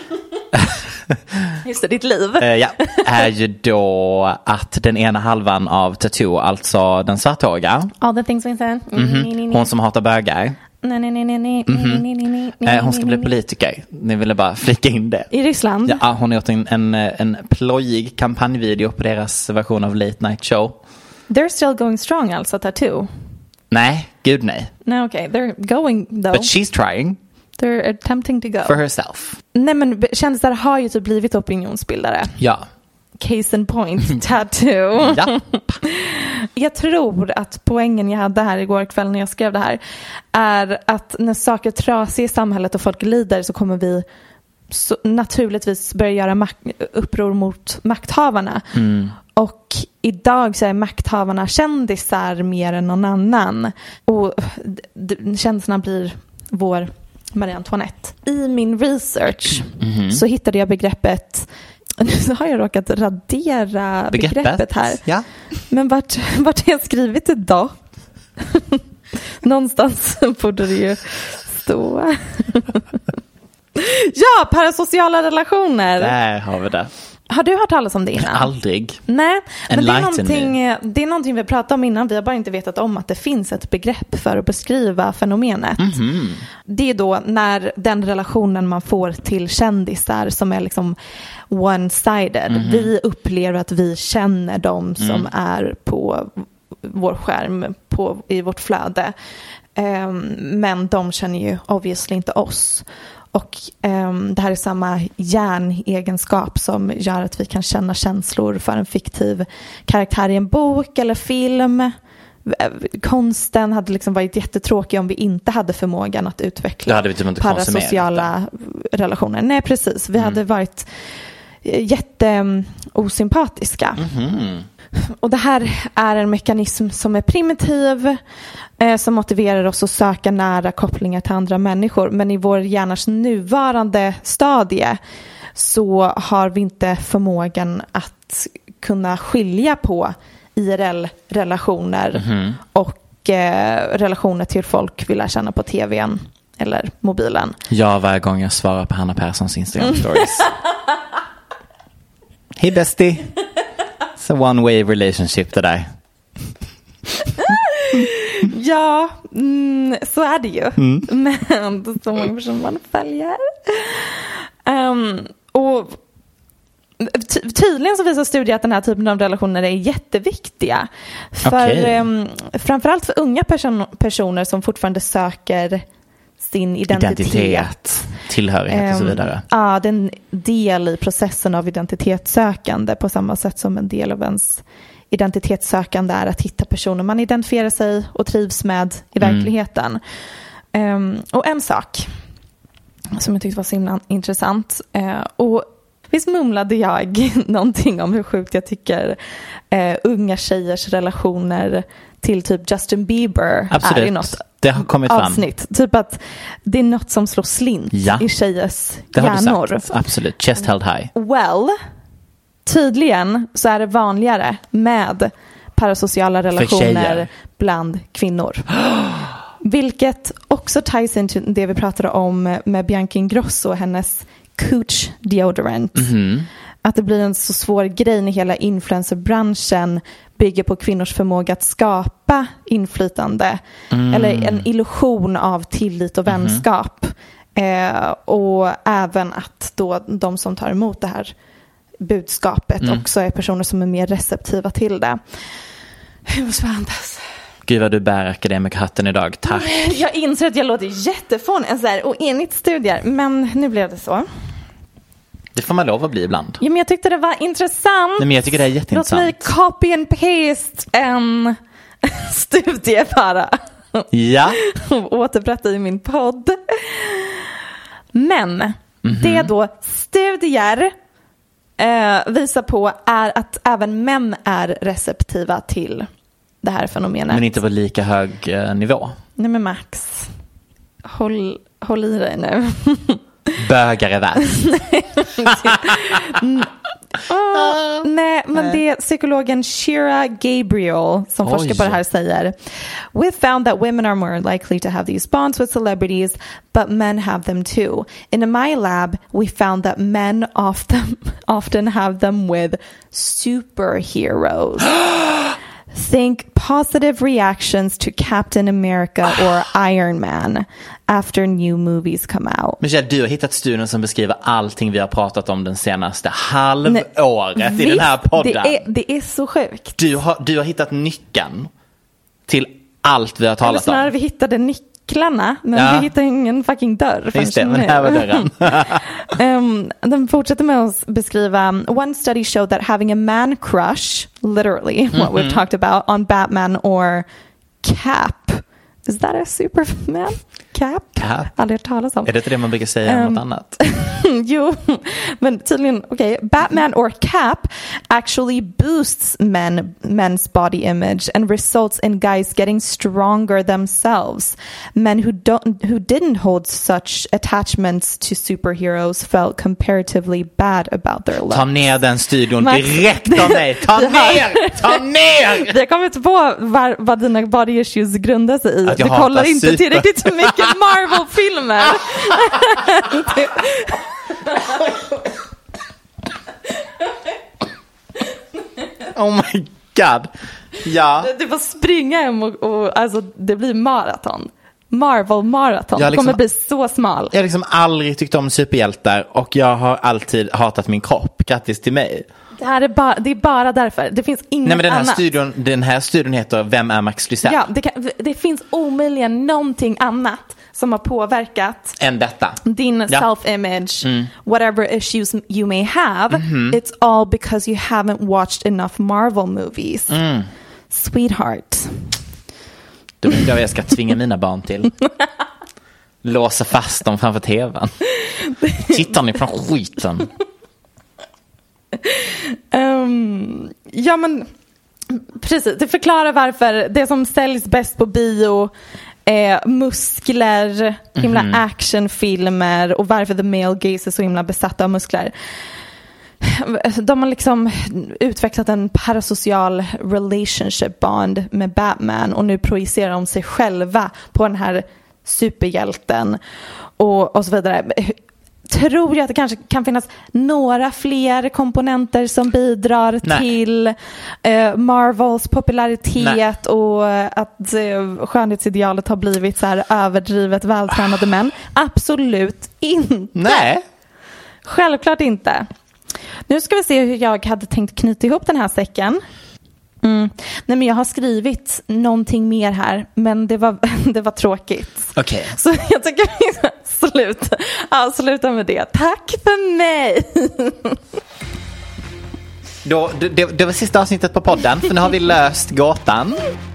[SPEAKER 5] just det, ditt liv.
[SPEAKER 6] uh, ja, är ju då att den ena halvan av Tattoo, alltså den svarthåriga,
[SPEAKER 5] all the things we said.
[SPEAKER 6] Mm-hmm. Hon som hatar bögar.
[SPEAKER 5] Nej, nej, nej, nej, nej,
[SPEAKER 6] Mhm.
[SPEAKER 5] nej, nej, nej, nej,
[SPEAKER 6] Eh, hon ska
[SPEAKER 5] nej,
[SPEAKER 6] bli
[SPEAKER 5] nej.
[SPEAKER 6] politiker. Ni ville bara flika in det.
[SPEAKER 5] I Ryssland?
[SPEAKER 6] Ja, hon har gjort en, en, en plojig kampanjvideo på deras version av Late Night Show.
[SPEAKER 5] They're still going strong alltså, Tattoo.
[SPEAKER 6] Nej, gud nej.
[SPEAKER 5] Nej, okej. Okay. They're going though.
[SPEAKER 6] But she's trying.
[SPEAKER 5] They're attempting to go.
[SPEAKER 6] For herself.
[SPEAKER 5] Nej, men kändisar har ju typ blivit opinionsbildare.
[SPEAKER 6] Ja.
[SPEAKER 5] Case in point, Tattoo.
[SPEAKER 6] Ja.
[SPEAKER 5] Jag tror att poängen jag hade här igår kväll när jag skrev det här är att när saker trasar i samhället och folk lider så kommer vi så naturligtvis börja göra mak- uppror mot makthavarna.
[SPEAKER 6] Mm.
[SPEAKER 5] Och idag så är makthavarna kändisar mer än någon annan. Och d- d- kändisarna blir vår Marie Antoinette. I min research
[SPEAKER 6] Mm-hmm.
[SPEAKER 5] så hittade jag begreppet. Nu har jag råkat radera begreppet, begreppet här.
[SPEAKER 6] Ja.
[SPEAKER 5] Men vart, vart har jag skrivit det då? Någonstans borde det ju stå. Ja, parasociala relationer.
[SPEAKER 6] Där har vi det.
[SPEAKER 5] Har du hört talas om det innan?
[SPEAKER 6] Aldrig.
[SPEAKER 5] Nej, men det är,
[SPEAKER 6] Enlighten
[SPEAKER 5] någonting, det är någonting vi pratar om innan. Vi har bara inte vetat om att det finns ett begrepp för att beskriva fenomenet.
[SPEAKER 6] Mhm.
[SPEAKER 5] Det är då när den relationen man får till kändisar som är liksom one-sided.
[SPEAKER 6] Mhm.
[SPEAKER 5] Vi upplever att vi känner dem som
[SPEAKER 6] Mm.
[SPEAKER 5] är på vår skärm, på, i vårt flöde. Um, men de känner ju obviously inte oss. Och um, det här är samma hjärnegenskap som gör att vi kan känna känslor för en fiktiv karaktär i en bok eller film. Konsten hade liksom varit jättetråkig om vi inte hade förmågan att utveckla
[SPEAKER 6] Då hade vi typ inte
[SPEAKER 5] parasociala relationer. Nej, precis. Vi
[SPEAKER 6] Mm.
[SPEAKER 5] hade varit jätteosympatiska.
[SPEAKER 6] Mhm.
[SPEAKER 5] Och det här är en mekanism som är primitiv, eh, som motiverar oss att söka nära kopplingar till andra människor. Men i vår hjärnas nuvarande stadie så har vi inte förmågan att kunna skilja på I R L-relationer
[SPEAKER 6] Mhm.
[SPEAKER 5] och eh, relationer till folk vi lär känna på tvn eller mobilen.
[SPEAKER 6] Ja, varje gång jag svarar på Hanna Perssons Instagram stories. Hej bestie. It's a one way relationship det där.
[SPEAKER 5] Ja, mm, så är det ju.
[SPEAKER 6] Mm.
[SPEAKER 5] Men det är så många personer man följer. Um, och ty- tydligen så visar studier att den här typen av relationer är jätteviktiga. För
[SPEAKER 6] Okej.
[SPEAKER 5] um, framförallt för unga person- personer som fortfarande söker sin identitet.
[SPEAKER 6] Identitet, tillhörighet och så
[SPEAKER 5] Ehm,
[SPEAKER 6] vidare.
[SPEAKER 5] Ja, det är en del i processen av identitetssökande på samma sätt som en del av ens identitetssökande är att hitta personer man identifierar sig och trivs med i
[SPEAKER 6] Mm.
[SPEAKER 5] verkligheten. Ehm, och en sak som jag tyckte var så himla intressant uh, och visst mumlade jag någonting om hur sjukt jag tycker uh, unga tjejers relationer till typ Justin Bieber
[SPEAKER 6] Absolut.
[SPEAKER 5] är i något
[SPEAKER 6] Det har kommit fram.
[SPEAKER 5] avsnitt. Typ att det är något som slår slint
[SPEAKER 6] Ja.
[SPEAKER 5] i tjejers
[SPEAKER 6] Det har
[SPEAKER 5] hjärnor.
[SPEAKER 6] du sagt. Absolut. Chest held high.
[SPEAKER 5] Well, tydligen så är det vanligare med parasociala relationer
[SPEAKER 6] tjejer.
[SPEAKER 5] bland kvinnor. Vilket också ties into det vi pratade om med Bianca Ingrosso och hennes Cooch deodorant.
[SPEAKER 6] Mhm.
[SPEAKER 5] Att det blir en så svår grej när hela influencerbranschen bygger på kvinnors förmåga att skapa inflytande.
[SPEAKER 6] Mm.
[SPEAKER 5] Eller en illusion av tillit och vänskap. Eh, och även att då de som tar emot det här budskapet
[SPEAKER 6] Mm.
[SPEAKER 5] också är personer som är mer receptiva till det. Jag måste andas.
[SPEAKER 6] Gud vad du bär akademikerhatten idag. Tack.
[SPEAKER 5] Jag inser att jag låter jättefånig så här, och enligt studier, men nu blev det så.
[SPEAKER 6] Det får man lov att bli ibland.
[SPEAKER 5] Ja, men jag tyckte det var intressant.
[SPEAKER 6] Nej, men jag tycker det är
[SPEAKER 5] Låt
[SPEAKER 6] jätteintressant.
[SPEAKER 5] mig copy and paste en studie bara.
[SPEAKER 6] Ja.
[SPEAKER 5] Och återberätta i min podd. Men
[SPEAKER 6] Mhm.
[SPEAKER 5] det då studier eh, visar på är att även män är receptiva till det här fenomenet.
[SPEAKER 6] Men inte på lika hög eh, nivå.
[SPEAKER 5] Nej, men Max, håll, håll i dig nu.
[SPEAKER 6] Bögar är värst.
[SPEAKER 5] Oh, nej, men det är psykologen Shira Gabriel som
[SPEAKER 6] Oj.
[SPEAKER 5] forskar på det här säger: We found that women are more likely to have these bonds with celebrities, but men have them too. In my lab, we found that men often, often have them with superheroes. think positive reactions to Captain America or Iron Man after new movies come out.
[SPEAKER 6] Michelle, du har hittat studien som beskriver allting vi har pratat om den senaste halvåret Nej, i visst, den här podden.
[SPEAKER 5] Det är, det är så sjukt.
[SPEAKER 6] Du har, du har hittat nyckeln till allt vi har talat
[SPEAKER 5] Eller snarare
[SPEAKER 6] om.
[SPEAKER 5] Vi hittade nycklarna, men ja. vi hittade ingen fucking dörr.
[SPEAKER 6] Just det, men här var dörren.
[SPEAKER 5] um, den fortsätter med att beskriva one study showed that having a man crush, literally mm-hmm. what we've talked about, on Batman or Cap. Is that a Superman? Cap?
[SPEAKER 6] Cap?
[SPEAKER 5] Aldrig hört talas om.
[SPEAKER 6] Är det inte det man brukar säga om um, något annat?
[SPEAKER 5] Jo, men tydligen, okej. Okay. Batman or Cap actually boosts men, men's body image and results in guys getting stronger themselves. Men who don't, who didn't hold such attachments to superheroes felt comparatively bad about their looks.
[SPEAKER 6] Ta ner den studion Max, direkt av mig. Ta ner! Ta ner!
[SPEAKER 5] Vi har kommit på var, vad dina body issues grundar sig i. Du kollar inte super. tillräckligt mycket Marvel-filmer.
[SPEAKER 6] Oh my god. Ja.
[SPEAKER 5] Du får springa hem och, och alltså, det blir maraton. Marvel-maraton.
[SPEAKER 6] Liksom,
[SPEAKER 5] kommer bli så smal.
[SPEAKER 6] Jag har liksom aldrig tyckt om superhjältar och jag har alltid hatat min kropp. Grattis till mig.
[SPEAKER 5] Det här är bara, det är bara därför. Det finns inget
[SPEAKER 6] Nej, men den här
[SPEAKER 5] annat.
[SPEAKER 6] Studion, den här studion heter Vem är Max Lysell?
[SPEAKER 5] Ja, det, kan, det finns omöjligen någonting annat som har påverkat
[SPEAKER 6] än detta.
[SPEAKER 5] Din ja. self-image, mm. whatever issues you may have, mm-hmm. it's all because you haven't watched enough Marvel movies. Mm. Sweetheart.
[SPEAKER 6] Du vet jag jag ska tvinga mina barn till. Låsa fast dem framför tvn. Tittar ni på skiten?
[SPEAKER 5] Um, ja men precis, det förklarar varför det som säljs bäst på bio är muskler, himla mm-hmm. actionfilmer och varför the male gaze är så himla besatta av muskler. De har liksom utvecklat en parasocial relationship bond med Batman och nu projicerar de sig själva på den här superhjälten och, och så vidare. Tror jag att det kanske kan finnas några fler komponenter som bidrar Nej. till eh, Marvels popularitet Nej. och att eh, skönhetsidealet har blivit så här överdrivet vältränade män? Absolut inte.
[SPEAKER 6] Nej.
[SPEAKER 5] Självklart inte. Nu ska vi se hur jag hade tänkt knyta ihop den här säcken. Mm. Nej, men jag har skrivit någonting mer här, men det var, det var tråkigt.
[SPEAKER 6] Okej. Okay.
[SPEAKER 5] Så jag tycker vi ska sluta, ja, sluta med det. Tack för mig!
[SPEAKER 6] Då, det, det var sista avsnittet på podden, för nu har vi löst gåtan.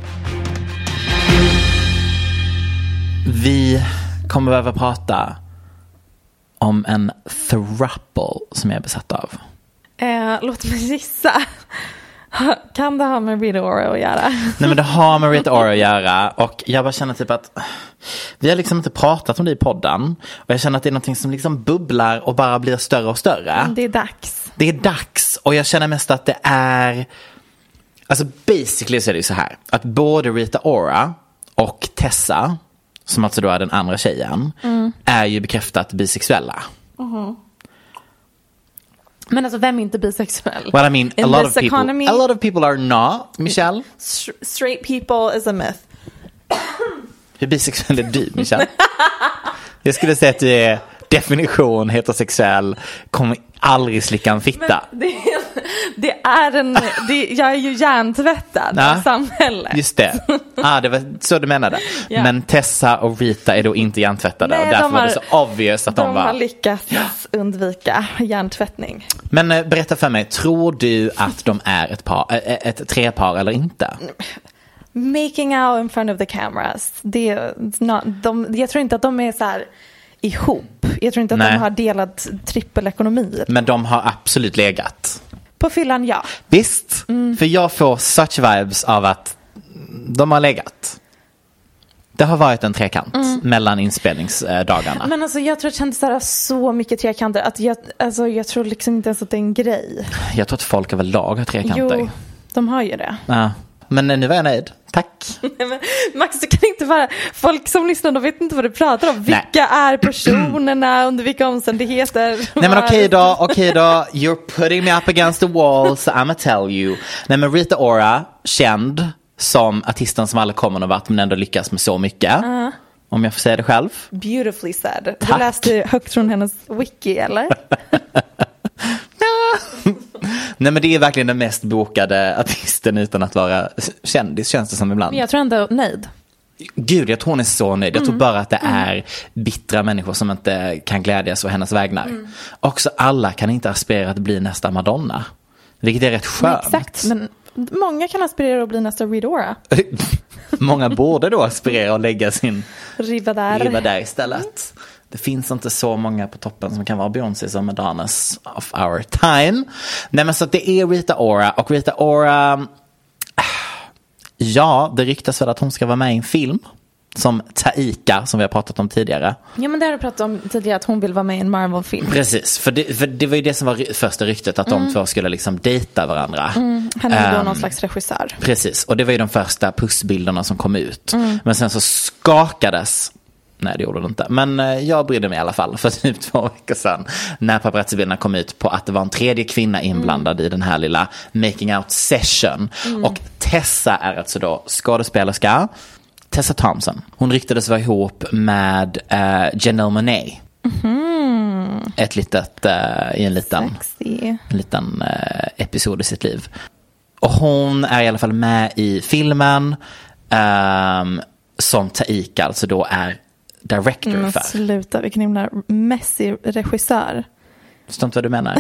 [SPEAKER 6] Vi kommer behöva prata om en throuple som jag är besatt av.
[SPEAKER 5] Eh, låt mig gissa. Kan det ha med Rita Ora att göra?
[SPEAKER 6] Nej, men det har med Rita Ora att göra. Och jag bara känner typ att vi har liksom inte pratat om det i podden. Och jag känner att det är någonting som liksom bubblar och bara blir större och större.
[SPEAKER 5] Det är dags.
[SPEAKER 6] Det är dags. Och jag känner mest att det är... Alltså basically så är det så här. Att både Rita Ora och Tessa, som alltså då är den andra tjejen, mm. är ju bekräftat bisexuella.
[SPEAKER 5] Uh-huh. Men alltså, vem är inte bisexuell?
[SPEAKER 6] Well, I mean,
[SPEAKER 5] In
[SPEAKER 6] a lot
[SPEAKER 5] this
[SPEAKER 6] of people,
[SPEAKER 5] economy,
[SPEAKER 6] a lot of people are not, Michelle.
[SPEAKER 5] S- straight people is a myth.
[SPEAKER 6] Hur bisexuell är du, Michelle? Jag skulle säga att du är definition heterosexuell, kommer aldrig slicka en fitta.
[SPEAKER 5] Men det, det är en, det, jag är ju hjärntvättad
[SPEAKER 6] ja,
[SPEAKER 5] av samhället.
[SPEAKER 6] Just det. Ah, det var så du menade. Ja. Men Tessa och Rita är då inte hjärntvättade. Nej, och därför de har, var det så obvious att de,
[SPEAKER 5] de
[SPEAKER 6] var...
[SPEAKER 5] De har lyckats undvika hjärntvättning.
[SPEAKER 6] Men äh, berätta för mig, tror du att de är ett par, äh, ett trepar eller inte?
[SPEAKER 5] Making out in front of the cameras. Det, not, de, jag tror inte att de är så här ihop. Jag tror inte att Nej. de har delat trippelekonomi.
[SPEAKER 6] Men de har absolut legat.
[SPEAKER 5] På fyllan, ja.
[SPEAKER 6] Visst, mm. för jag får such vibes av att de har legat. Det har varit en trekant mm. mellan inspelningsdagarna.
[SPEAKER 5] Men alltså jag tror att kändisar har så mycket trekanter att jag, alltså, jag tror liksom inte ens att det är en grej.
[SPEAKER 6] Jag tror att folk överlag har trekanter.
[SPEAKER 5] Jo, de har ju det.
[SPEAKER 6] Ja. Men nu var jag nöjd. Tack.
[SPEAKER 5] Men Max, du kan inte vara... Folk som lyssnar, de vet inte vad du pratar om. Vilka Nej. är personerna, under vilka omständigheter?
[SPEAKER 6] Nej men okej då, okej då. You're putting me up against the wall, so I'm gonna tell you. Nej men Rita Ora, känd som artisten som aldrig kommer någon vart men ändå lyckas med så mycket. Uh-huh. Om jag får säga det själv.
[SPEAKER 5] Beautifully said. Tack. Du läste högt från hennes wiki, eller?
[SPEAKER 6] Nej men det är verkligen den mest bokade artisten utan att vara kändis, känns det som ibland.
[SPEAKER 5] Men jag tror ändå nöjd.
[SPEAKER 6] Gud, jag tror hon är så nöjd. Jag tror mm. bara att det är bittra människor som inte kan glädjas å hennes vägnar. Mm. Också alla kan inte aspirera att bli nästa Madonna. Vilket är rätt skönt.
[SPEAKER 5] Men exakt, men många kan aspirera att bli nästa Rita Ora.
[SPEAKER 6] Många borde då aspirera och lägga sin
[SPEAKER 5] ribba där,
[SPEAKER 6] ribba där istället. Mm. Det finns inte så många på toppen som kan vara Beyoncé som Madonnas of our time. Nej men så att det är Rita Ora. Och Rita Ora, ja, det ryktas väl att hon ska vara med i en film som Taika, som vi har pratat om tidigare.
[SPEAKER 5] Ja men det har du pratat om tidigare, att hon vill vara med i en Marvel-film.
[SPEAKER 6] Precis, för det, för det var ju det som var första ryktet, att mm. de två skulle liksom dejta varandra.
[SPEAKER 5] Mm. Han är um, då någon slags regissör.
[SPEAKER 6] Precis, och det var ju de första pussbilderna som kom ut. Mm. Men sen så skakades... Nej, det gjorde det inte. Men jag brydde mig i alla fall för typ två veckor sedan när paparazzi-bilderna kom ut på att det var en tredje kvinna inblandad mm. i den här lilla making out session. Mm. Och Tessa är alltså då skådespelerska. Tessa Thompson. Hon ryktades vara ihop med uh, Janelle Monáe. Mm. Ett litet, uh, i en liten, en liten uh, episod i sitt liv. Och hon är i alla fall med i filmen um, som Taika alltså då är director mm, för.
[SPEAKER 5] Sluta, vilken himla messy regissör.
[SPEAKER 6] Förstår inte vad du menar.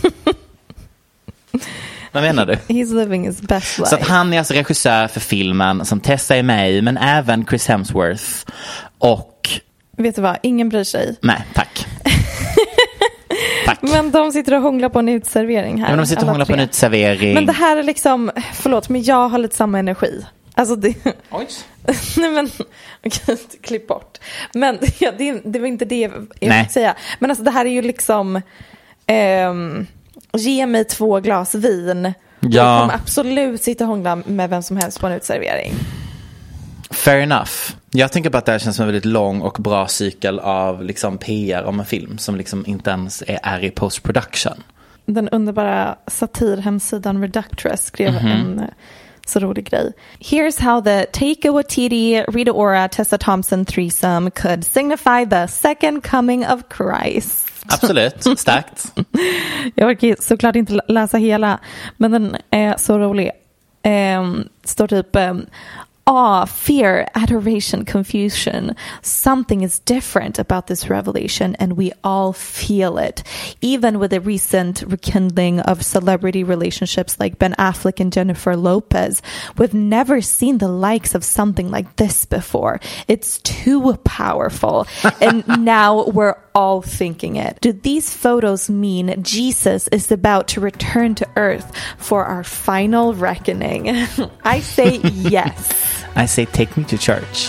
[SPEAKER 6] Vad menar du?
[SPEAKER 5] He's living his best life.
[SPEAKER 6] Så att han är alltså regissör för filmen som Tessa är med i, men även Chris Hemsworth och...
[SPEAKER 5] Vet du vad, ingen bryr sig.
[SPEAKER 6] Nej, tack. Tack.
[SPEAKER 5] Men de sitter och hånglar på en utservering här.
[SPEAKER 6] Men de sitter och hånglar på en utservering.
[SPEAKER 5] Men det här är liksom, förlåt, men jag har lite samma energi. Alltså det... Oj. Nej men, okej, klipp bort. Men ja, det, det var inte det jag vill säga. Men alltså det här är ju liksom... Um, ge mig två glas vin. Ja. Jag kommer absolut sitta och hångla med vem som helst på en utservering.
[SPEAKER 6] Fair enough. Jag tänker på att det här känns som en väldigt lång och bra cykel av liksom P R om en film som liksom inte ens är, är i post-production.
[SPEAKER 5] Den underbara satirhemsidan Reductress skrev mm-hmm. en så rolig grej. Here's how the Taika Waititi, Rita Ora, Tessa Thompson threesome could signify the second coming of Christ.
[SPEAKER 6] Absolut, starkt.
[SPEAKER 5] Jag orkar såklart inte läsa hela, men den är så rolig. Um, står typ um, awe, fear, adoration, confusion. Something is different about this revelation and we all feel it. Even with the recent rekindling of celebrity relationships like Ben Affleck and Jennifer Lopez, we've never seen the likes of something like this before. It's too powerful. And now we're all thinking it. Do these photos mean Jesus is about to return to earth for our final reckoning? I say yes.
[SPEAKER 6] I say take me to church.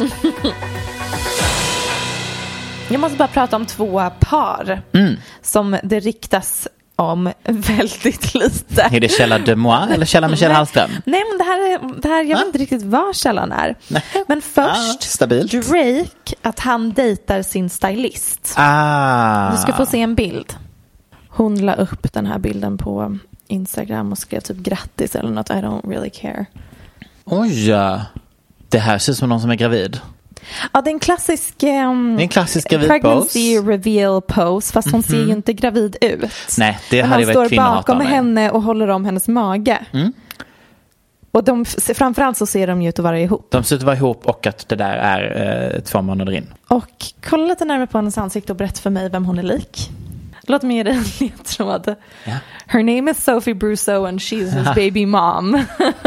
[SPEAKER 5] Jag måste bara prata om två par mm. som det riktas om väldigt lite.
[SPEAKER 6] Är det Källa de Moi eller Källa Michelle Hallström?
[SPEAKER 5] Nej, men det här, är, det här jag ah. vet inte riktigt vad källan är. Nej. Men först, ah,
[SPEAKER 6] stabilt.
[SPEAKER 5] Drake, att han dejtar sin stylist.
[SPEAKER 6] Ah.
[SPEAKER 5] Du ska få se en bild. Hon la upp den här bilden på Instagram och skrev typ grattis eller något. I don't really care.
[SPEAKER 6] Oj, det här ser ut som någon som är gravid.
[SPEAKER 5] Ja, det är en klassisk, um,
[SPEAKER 6] det är en klassisk gravid
[SPEAKER 5] pregnancy
[SPEAKER 6] pose.
[SPEAKER 5] reveal pose, fast hon mm-hmm. ser ju inte gravid ut.
[SPEAKER 6] Nej, det hade ju varit kvinnohatande.
[SPEAKER 5] Han står bakom henne och håller om hennes mage. Mm. Och de, framförallt så ser de ju ut att vara ihop.
[SPEAKER 6] De ser ut att vara ihop och att det där är eh, två månader in.
[SPEAKER 5] Och kolla lite närmare på hennes ansikte och berätta för mig vem hon är lik. Låt mig ge dig en ledtråd. Ja. Her name is Sophie Brousseau and she's his baby mom.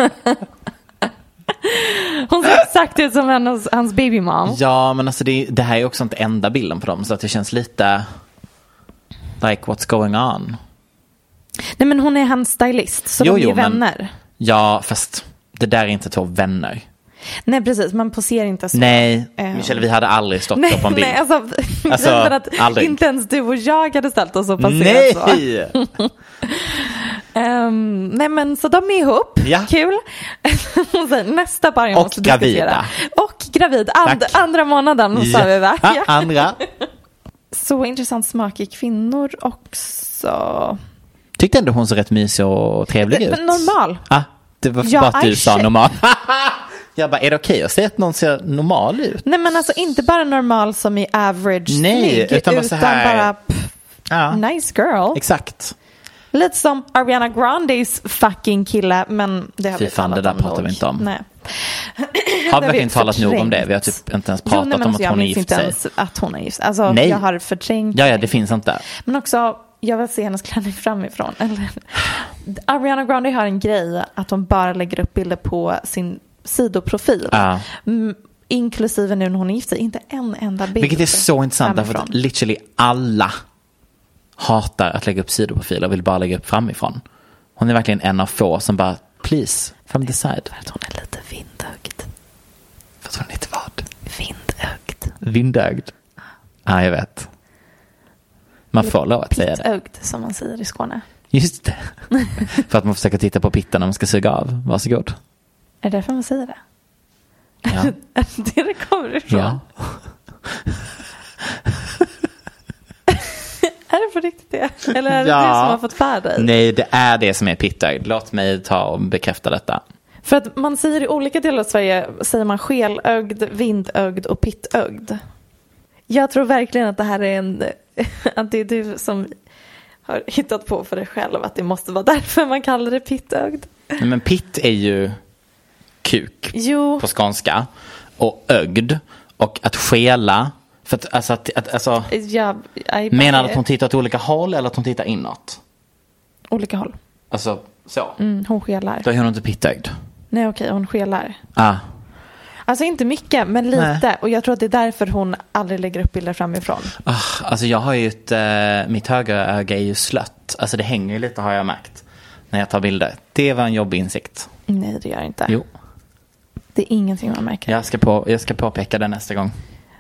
[SPEAKER 5] Hon ser exakt ut som hennes, hans baby mom.
[SPEAKER 6] Ja, men alltså det, det här är också inte enda bilden på dem, så att det känns lite like what's going on.
[SPEAKER 5] Nej, men hon är hans stylist, så jo, de är jo, vänner. Men,
[SPEAKER 6] ja, fast det där är inte två vänner.
[SPEAKER 5] Nej, precis, man poserar inte så.
[SPEAKER 6] Nej, Michelle, vi hade aldrig stått
[SPEAKER 5] nej,
[SPEAKER 6] på en bild.
[SPEAKER 5] Nej, alltså, alltså att aldrig. Inte ens du och jag hade ställt oss och passerat
[SPEAKER 6] nej.
[SPEAKER 5] så. Um, nej men så de är ihop,
[SPEAKER 6] ja.
[SPEAKER 5] Kul. Nästa par jag
[SPEAKER 6] och
[SPEAKER 5] måste
[SPEAKER 6] gravida.
[SPEAKER 5] diskutera. Och gravid, And, andra månaden
[SPEAKER 6] ja.
[SPEAKER 5] sa vi va?
[SPEAKER 6] Ja, andra.
[SPEAKER 5] Så intressant smak i kvinnor också.
[SPEAKER 6] Tyckte ändå hon så rätt mysig och trevlig ut.
[SPEAKER 5] Normal.
[SPEAKER 6] Ah, det var
[SPEAKER 5] ja,
[SPEAKER 6] bara att du sa
[SPEAKER 5] shit.
[SPEAKER 6] normal. Jag bara, är det okej okay att säga att någon ser normal ut?
[SPEAKER 5] Nej men alltså inte bara normal som i average
[SPEAKER 6] Nej,
[SPEAKER 5] snygg,
[SPEAKER 6] utan bara,
[SPEAKER 5] utan
[SPEAKER 6] så här...
[SPEAKER 5] bara pff,
[SPEAKER 6] ja.
[SPEAKER 5] nice girl.
[SPEAKER 6] Exakt.
[SPEAKER 5] Lite som Ariana Grandes fucking kille, men det har
[SPEAKER 6] Fy
[SPEAKER 5] vi
[SPEAKER 6] fan,
[SPEAKER 5] talat
[SPEAKER 6] det där
[SPEAKER 5] om
[SPEAKER 6] pratar
[SPEAKER 5] nog.
[SPEAKER 6] vi inte om.
[SPEAKER 5] Nej.
[SPEAKER 6] Har vi verkligen talat nog om det? Vi har typ inte ens pratat
[SPEAKER 5] jo, nej,
[SPEAKER 6] om
[SPEAKER 5] alltså,
[SPEAKER 6] att hon är gift
[SPEAKER 5] inte
[SPEAKER 6] sig.
[SPEAKER 5] ens att hon är gift. Alltså,
[SPEAKER 6] nej.
[SPEAKER 5] Jag har förträngt.
[SPEAKER 6] Ja, ja, det finns inte.
[SPEAKER 5] Men också, jag vill se hennes klänning framifrån. Eller, Ariana Grande har en grej att hon bara lägger upp bilder på sin sidoprofil.
[SPEAKER 6] Ja.
[SPEAKER 5] Mm, inklusive nu när hon är gift sig. Inte en enda bild.
[SPEAKER 6] Vilket är så intressant
[SPEAKER 5] framifrån.
[SPEAKER 6] därför att literally alla hatar att lägga upp sidoprofiler och vill bara lägga upp framifrån. Hon är verkligen en av få som bara, please, from the side.
[SPEAKER 5] För att hon är lite vindögd.
[SPEAKER 6] För att hon är lite vad?
[SPEAKER 5] Vindögd.
[SPEAKER 6] Vindögd? Ja, jag vet. Man får lov att säga det.
[SPEAKER 5] Pittögd, som man säger i Skåne.
[SPEAKER 6] Just det. För att man försöker titta på pitten när man ska suga av. Varsågod.
[SPEAKER 5] Är det därför man säger det?
[SPEAKER 6] Ja.
[SPEAKER 5] det det kommer ifrån?
[SPEAKER 6] Ja.
[SPEAKER 5] Är det på riktigt det? Eller är det
[SPEAKER 6] ja.
[SPEAKER 5] du som har fått för dig?
[SPEAKER 6] Nej, det är det som är pittögd. Låt mig ta och bekräfta detta.
[SPEAKER 5] För att man säger i olika delar av Sverige säger man skelögd, vindögd och pittögd. Jag tror verkligen att det här är en att det är du som har hittat på för dig själv att det måste vara därför man kallar det pittögd.
[SPEAKER 6] Nej, men pitt är ju kuk
[SPEAKER 5] jo.
[SPEAKER 6] på skånska och ögd och att skela för att, alltså, att, att, alltså
[SPEAKER 5] ja,
[SPEAKER 6] menar att hon tittar åt olika håll eller att hon tittar inåt?
[SPEAKER 5] Olika håll.
[SPEAKER 6] Alltså så.
[SPEAKER 5] Mm, hon skelar.
[SPEAKER 6] Då är hon inte pittögd.
[SPEAKER 5] Nej okej, hon skelar.
[SPEAKER 6] Ah.
[SPEAKER 5] Alltså inte mycket, men lite.
[SPEAKER 6] Nej.
[SPEAKER 5] Och jag tror att det är därför hon aldrig lägger upp bilder framifrån.
[SPEAKER 6] Ah, alltså jag har ju ett, uh, mitt högra öga är ju slött. Alltså det hänger ju lite har jag märkt när jag tar bilder. Det var en jobbig insikt.
[SPEAKER 5] Nej, det gör inte.
[SPEAKER 6] Jo.
[SPEAKER 5] Det är ingenting man märker.
[SPEAKER 6] Jag ska, på, jag ska påpeka det nästa gång.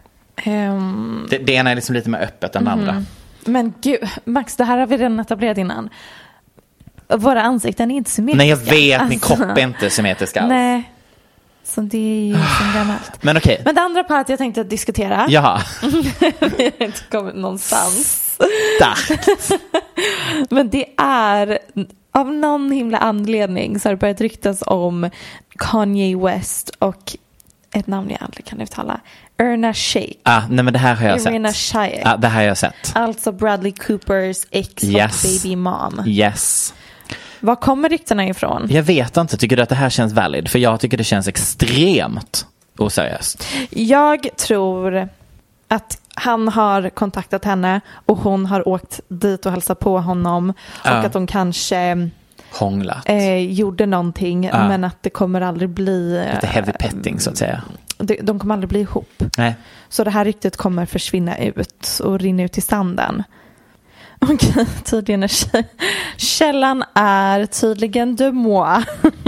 [SPEAKER 5] Um,
[SPEAKER 6] det, det ena är liksom lite mer öppet än det
[SPEAKER 5] mm.
[SPEAKER 6] andra.
[SPEAKER 5] Men gud, Max, det här har vi redan etablerat innan. Våra ansikten är inte symmetriska.
[SPEAKER 6] Nej, jag vet,
[SPEAKER 5] alltså,
[SPEAKER 6] min kropp är inte symmetrisk alls.
[SPEAKER 5] Nej, så det är ju som gammalt.
[SPEAKER 6] Men okej.
[SPEAKER 5] Men det andra paret jag tänkte diskutera.
[SPEAKER 6] Jaha.
[SPEAKER 5] Vi har inte kommit någonstans.
[SPEAKER 6] Starkt.
[SPEAKER 5] Men det är, av någon himla anledning så har det börjat ryktas om Kanye West och ett namn jag aldrig kan uttala. Irina Shayk.
[SPEAKER 6] Ah, nej men det här har jag
[SPEAKER 5] Irina
[SPEAKER 6] sett.
[SPEAKER 5] Shayk.
[SPEAKER 6] Ah, det här har jag sett.
[SPEAKER 5] Alltså Bradley Coopers ex
[SPEAKER 6] Yes.
[SPEAKER 5] och baby mom.
[SPEAKER 6] Yes.
[SPEAKER 5] Var kommer ryktena ifrån?
[SPEAKER 6] Jag vet inte, tycker du att det här känns valid? För jag tycker det känns extremt oseriöst.
[SPEAKER 5] Jag tror att han har kontaktat henne och hon har åkt dit och hälsat på honom.
[SPEAKER 6] Ja.
[SPEAKER 5] Och att de kanske
[SPEAKER 6] Hånglat.
[SPEAKER 5] eh, gjorde någonting.
[SPEAKER 6] Ja.
[SPEAKER 5] Men att det kommer aldrig bli...
[SPEAKER 6] Lite heavy petting så att säga.
[SPEAKER 5] De, de kommer aldrig bli ihop.
[SPEAKER 6] Nej.
[SPEAKER 5] Så det här ryktet kommer försvinna ut och rinna ut i sanden. Okej, tydligen är källan är tydligen de moi.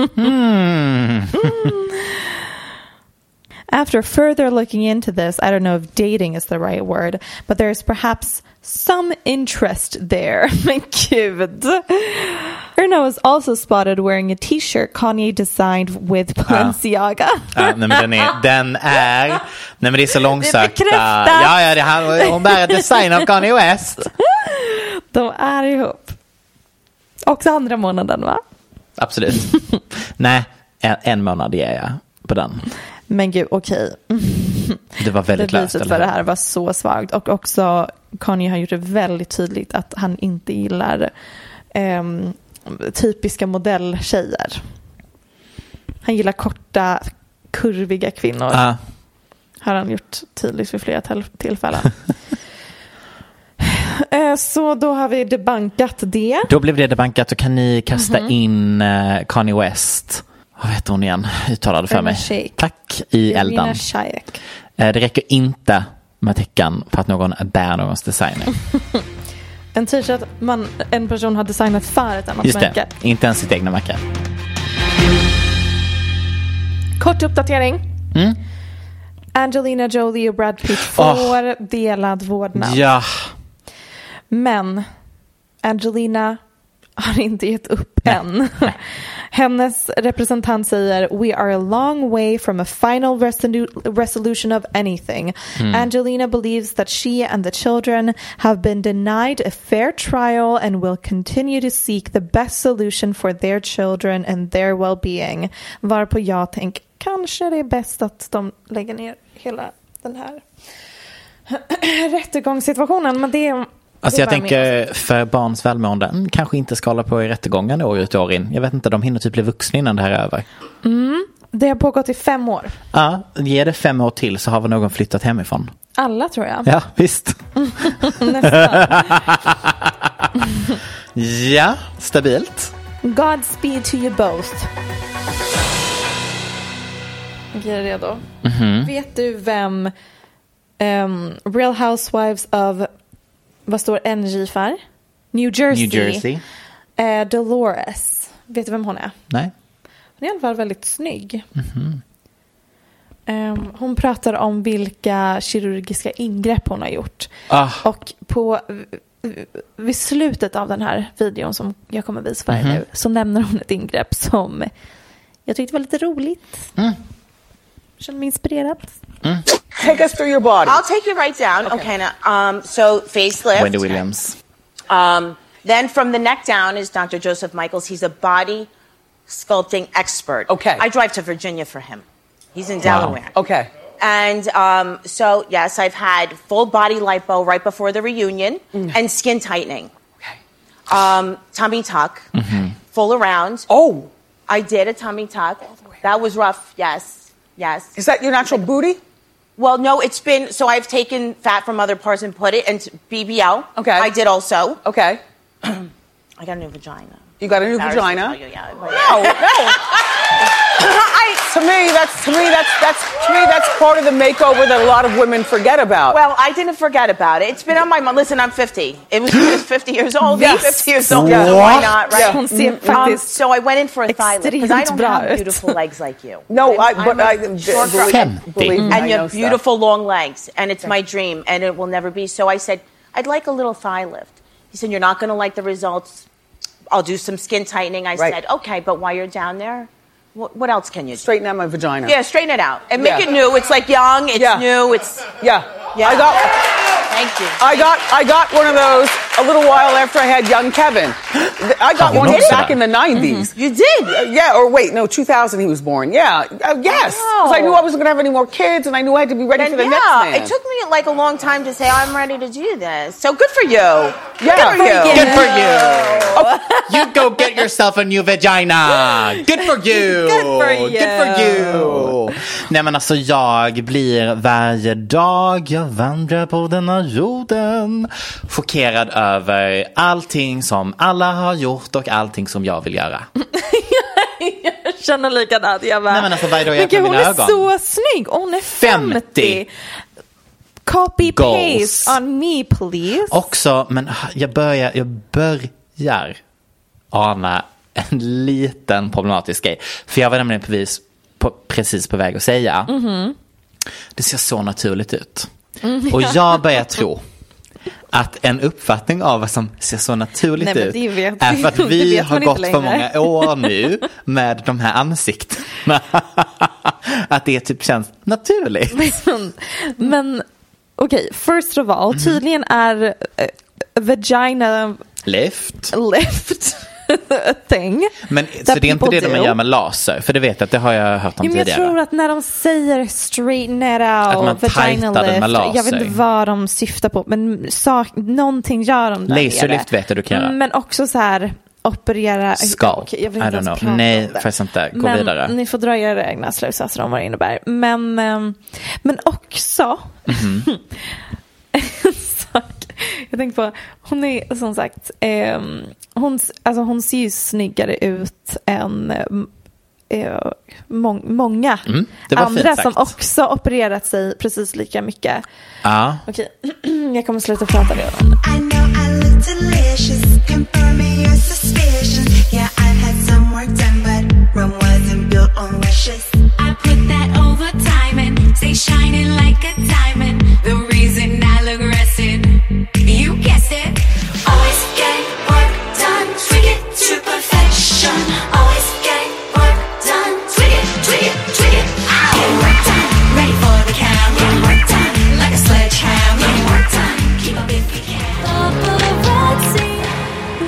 [SPEAKER 6] Mm.
[SPEAKER 5] After further looking into this, I don't know if dating is the right word, but there's perhaps some interest there. Men gud. Irina was also spotted wearing a t-shirt Kanye designed with Balenciaga.
[SPEAKER 6] Ja, nej, men den är, den är, nej men det är så långsökta.
[SPEAKER 5] Det bekräftas.
[SPEAKER 6] Ja, ja, det här, hon bär design av Kanye West.
[SPEAKER 5] De är ihop. Också andra månaden, va?
[SPEAKER 6] Absolut. Nej, en, en månad ger jag på den.
[SPEAKER 5] Men gud, okej.
[SPEAKER 6] Det var väldigt löst.
[SPEAKER 5] Beviset för det här var så svagt. Och också Kanye har gjort det väldigt tydligt att han inte gillar eh, typiska modelltjejer. Han gillar korta, kurviga kvinnor.
[SPEAKER 6] Uh.
[SPEAKER 5] Har han gjort tydligt vid flera till- tillfällen. Så då har vi debankat det.
[SPEAKER 6] Då blev det debankat och kan ni kasta mm-hmm. in uh, Kanye West. Vad heter hon igen? Uttalade för mig.
[SPEAKER 5] Shayk.
[SPEAKER 6] Tack i eldan.
[SPEAKER 5] Irina Shayk.
[SPEAKER 6] Uh, det räcker inte med tecken på att någon bär någons designer.
[SPEAKER 5] En t-shirt man, en person har designat för ett annat
[SPEAKER 6] Just det,
[SPEAKER 5] märke.
[SPEAKER 6] inte ens sitt egna märke.
[SPEAKER 5] Kort uppdatering.
[SPEAKER 6] Mm.
[SPEAKER 5] Angelina Jolie och Brad Pitt får oh. delad vårdnad.
[SPEAKER 6] Ja.
[SPEAKER 5] Men Angelina har inte gett upp än. Hennes representant säger we are a long way from a final resolu- resolution of anything. Mm. Angelina believes that she and the children have been denied a fair trial and will continue to seek the best solution for their children and their well-being. Varpå jag tänker kanske det är bäst att de lägger ner hela den här rättegångssituationen, men det är
[SPEAKER 6] Alltså jag tänker för barns välmående kanske inte ska hålla på i rättegången år ut och år in. Jag vet inte, de hinner typ bli vuxna innan det här är över.
[SPEAKER 5] Mm, det har pågått i fem år.
[SPEAKER 6] Ja, ge det fem år till så har väl någon flyttat hemifrån.
[SPEAKER 5] Alla tror jag.
[SPEAKER 6] Ja, visst.
[SPEAKER 5] Nästan.
[SPEAKER 6] Ja, stabilt.
[SPEAKER 5] Godspeed to you both. Okej, är du redo?
[SPEAKER 6] Mm-hmm.
[SPEAKER 5] Vet du vem um, Real Housewives of vad står N J för? New Jersey.
[SPEAKER 6] New Jersey.
[SPEAKER 5] Uh, Dolores. Vet du vem hon är?
[SPEAKER 6] Nej.
[SPEAKER 5] Hon är i alla fall väldigt snygg.
[SPEAKER 6] Mm-hmm.
[SPEAKER 5] Um, hon pratar om vilka kirurgiska ingrepp hon har gjort.
[SPEAKER 6] Ah.
[SPEAKER 5] Och på vid slutet av den här videon som jag kommer visa för er mm-hmm. nu så nämner hon ett ingrepp som jag tyckte var lite roligt.
[SPEAKER 6] Mm.
[SPEAKER 5] Känner mig inspirerad.
[SPEAKER 6] Mm.
[SPEAKER 10] Take us through your body.
[SPEAKER 11] I'll take you right down. Okay, okay now, um, so facelift.
[SPEAKER 6] Wendy Williams.
[SPEAKER 11] Um, then from the neck down is Doctor Joseph Michaels. He's a body sculpting expert.
[SPEAKER 10] Okay.
[SPEAKER 11] I drive to Virginia for him. He's in Delaware.
[SPEAKER 10] Wow. Okay.
[SPEAKER 11] And um, so, yes, I've had full body lipo right before the reunion mm. and skin tightening.
[SPEAKER 10] Okay.
[SPEAKER 11] Um, tummy tuck.
[SPEAKER 6] Mm-hmm.
[SPEAKER 11] Full around.
[SPEAKER 10] Oh.
[SPEAKER 11] I did a tummy tuck. That was rough, yes. Yes.
[SPEAKER 10] Is that your natural booty?
[SPEAKER 11] Well, no, it's been, so I've taken fat from other parts and put it into B B L.
[SPEAKER 10] Okay.
[SPEAKER 11] I did also.
[SPEAKER 10] Okay.
[SPEAKER 11] I got a new vagina.
[SPEAKER 10] You got a new vagina?
[SPEAKER 11] You, yeah,
[SPEAKER 10] no, no. I, to me, that's to me that's that's to me that's part of the makeover that a lot of women forget about.
[SPEAKER 11] Well, I didn't forget about it. It's been on my mind. Listen, I'm fifty. It was, it was fifty years old.
[SPEAKER 10] Yes.
[SPEAKER 11] fifty years old.
[SPEAKER 10] Yeah.
[SPEAKER 11] So why not, right?
[SPEAKER 5] Yeah.
[SPEAKER 11] Um, so I went in for a thigh lift because I don't have beautiful legs like you.
[SPEAKER 10] No, I,
[SPEAKER 11] I'm,
[SPEAKER 10] but
[SPEAKER 11] I'm
[SPEAKER 10] I
[SPEAKER 11] believe,
[SPEAKER 10] believe me,
[SPEAKER 11] and you
[SPEAKER 10] I
[SPEAKER 11] have beautiful
[SPEAKER 10] stuff.
[SPEAKER 11] long legs, and it's my dream, and it will never be. So I said, I'd like a little thigh lift. He said, you're not going to like the results. I'll do some skin tightening. I
[SPEAKER 10] right.
[SPEAKER 11] said, okay, but while you're down there, what, what else can you do?
[SPEAKER 10] Straighten out my vagina.
[SPEAKER 11] Yeah, straighten it out. And make
[SPEAKER 10] yeah.
[SPEAKER 11] it new. It's like young, it's
[SPEAKER 10] yeah.
[SPEAKER 11] new, it's...
[SPEAKER 10] Yeah.
[SPEAKER 11] Yeah.
[SPEAKER 10] I got...
[SPEAKER 11] Thank you.
[SPEAKER 10] I got I got one of those a little while after I had young Kevin. I got
[SPEAKER 6] oh,
[SPEAKER 10] one
[SPEAKER 6] back
[SPEAKER 10] that? in the nineties.
[SPEAKER 11] Mm-hmm. You did?
[SPEAKER 10] Uh, yeah, or wait, no, two thousand he was born. Yeah, uh, yes. Because
[SPEAKER 11] Oh.
[SPEAKER 10] I knew I wasn't going to have any more kids and I knew I had to be ready
[SPEAKER 11] And
[SPEAKER 10] for the
[SPEAKER 11] yeah,
[SPEAKER 10] next man.
[SPEAKER 11] it took me like a long time to say, I'm ready to do this. So good for you.
[SPEAKER 10] Yeah.
[SPEAKER 11] Good for you.
[SPEAKER 6] Good for you. Oh, you go get yourself a new vagina. Good for you.
[SPEAKER 5] Good for you.
[SPEAKER 6] Good for you. Nej men alltså jag blir varje dag jag vandrar på denna jorden chockerad över allting som alla har gjort och allting som jag vill göra.
[SPEAKER 5] Jag känner likadant. Jag bara,
[SPEAKER 6] Nej, men alltså, varje dag jag
[SPEAKER 5] men
[SPEAKER 6] öppnar
[SPEAKER 5] gud, hon
[SPEAKER 6] mina
[SPEAKER 5] är
[SPEAKER 6] ögon.
[SPEAKER 5] så snygg. Hon är femtio. Copy
[SPEAKER 6] Goals.
[SPEAKER 5] paste on me please.
[SPEAKER 6] Också, men jag börjar, jag börjar ana en liten problematisk grej. För jag var nämligen precis på, precis på väg att säga
[SPEAKER 5] Mm-hmm.
[SPEAKER 6] det ser så naturligt ut. Mm, och jag börjar tro att en uppfattning av vad som ser så naturligt
[SPEAKER 5] Nej, men
[SPEAKER 6] ut
[SPEAKER 5] det vet,
[SPEAKER 6] är för att
[SPEAKER 5] det
[SPEAKER 6] vi
[SPEAKER 5] vet
[SPEAKER 6] har
[SPEAKER 5] man
[SPEAKER 6] gått
[SPEAKER 5] inte
[SPEAKER 6] för
[SPEAKER 5] längre.
[SPEAKER 6] många år nu med de här ansiktena. Att det typ känns naturligt.
[SPEAKER 5] Men, men okej, okay, first of all, tydligen är uh, vagina
[SPEAKER 6] Lift.
[SPEAKER 5] lift a thing.
[SPEAKER 6] Men så det är inte det de man gör med laser, för det vet jag att det har jag hört om
[SPEAKER 5] jo, men
[SPEAKER 6] tidigare.
[SPEAKER 5] jag tror att när de säger straighten it out,
[SPEAKER 6] att man tajtar den med laser.
[SPEAKER 5] Jag vet inte vad de syftar på, men sak, någonting gör de där.
[SPEAKER 6] Laserlift vet jag du kan göra.
[SPEAKER 5] Men också så här operera
[SPEAKER 6] Skull.
[SPEAKER 5] Okay, jag vill
[SPEAKER 6] I
[SPEAKER 5] inte
[SPEAKER 6] don't know.
[SPEAKER 5] prata
[SPEAKER 6] Nej,
[SPEAKER 5] om det.
[SPEAKER 6] faktiskt inte. Gå
[SPEAKER 5] men
[SPEAKER 6] vidare.
[SPEAKER 5] Ni får dra era egna slutsatser om vad det innebär. Men, um, men också
[SPEAKER 6] Mm-hmm.
[SPEAKER 5] en sak. Jag tänkte på, hon är som sagt um, hon, alltså hon ser ju snyggare ut än uh, må- många
[SPEAKER 6] Mm, det var
[SPEAKER 5] andra
[SPEAKER 6] fint sagt.
[SPEAKER 5] som också opererat sig precis lika mycket.
[SPEAKER 6] Ja.
[SPEAKER 5] Okej, jag kommer sluta prata det.
[SPEAKER 12] I know I look delicious, confirming your suspicions. Yeah, I've had some work done, but Rome wasn't built on wishes.
[SPEAKER 13] I put that over time and stay shining like a diamond. The reason I look rested, you guessed it.
[SPEAKER 12] Always get work done, trick it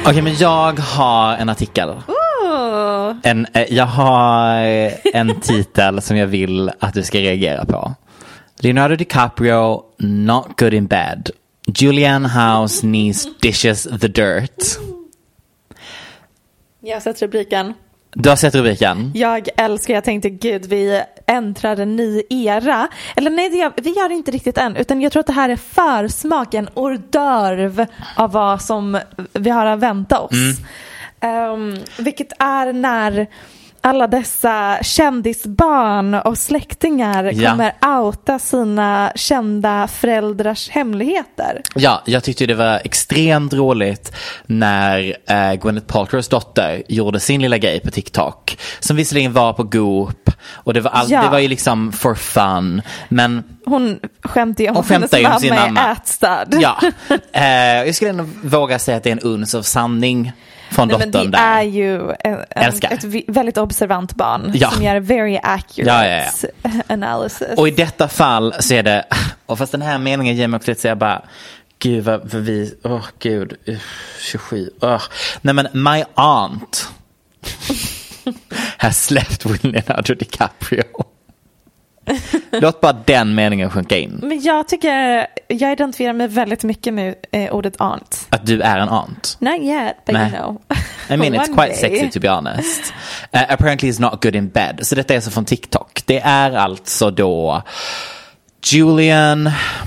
[SPEAKER 6] Okej, okay, men jag har en artikel.
[SPEAKER 5] Ooh.
[SPEAKER 6] En, jag har en titel som jag vill att du ska reagera på. Leonardo DiCaprio, not good in bed. Julianne House niece dishes the dirt.
[SPEAKER 5] Jag har sett rubriken.
[SPEAKER 6] Du har sett rubriken?
[SPEAKER 5] Jag älskar, jag tänkte gud, vi äntrar en ny era. Eller nej, det gör, vi gör det inte riktigt än. Utan jag tror att det här är försmak, en hors d'oeuvre av vad som vi har att vänta oss. Mm. Um, vilket är när alla dessa kändisbarn och släktingar ja. kommer outa sina kända föräldrars hemligheter.
[SPEAKER 6] Ja, jag tyckte det var extremt roligt när äh, Gwyneth Paltrows dotter gjorde sin lilla grej på TikTok. Som visserligen var på Goop. Och det var, all, ja. det var ju liksom for fun. Men
[SPEAKER 5] hon skämtade ju om,
[SPEAKER 6] hon skämtade
[SPEAKER 5] hennes
[SPEAKER 6] om sin
[SPEAKER 5] mamma
[SPEAKER 6] mamma
[SPEAKER 5] är ätstad.
[SPEAKER 6] Ja, äh, jag skulle ändå våga säga att det är en uns av sanning från
[SPEAKER 5] Nej,
[SPEAKER 6] dottern
[SPEAKER 5] men det
[SPEAKER 6] där.
[SPEAKER 5] är ju en, en, ett väldigt observant barn ja. som gör very accurate
[SPEAKER 6] ja, ja, ja.
[SPEAKER 5] analysis.
[SPEAKER 6] Och i detta fall så är det, och fast den här meningen ger mig också lite så jag bara, gud vad för vi, åh oh, gud, tjugosju, oh. Nej men my aunt has slept with Leonardo DiCaprio. Låt bara den meningen sjunka in.
[SPEAKER 5] Men jag tycker, jag identifierar mig väldigt mycket med eh, ordet aunt.
[SPEAKER 6] Att du är en aunt?
[SPEAKER 5] Not yet, but
[SPEAKER 6] Nej.
[SPEAKER 5] you know.
[SPEAKER 6] I mean, it's quite day. sexy to be honest. Uh, apparently it's not good in bed. Så detta är så från TikTok. Det är alltså då Julian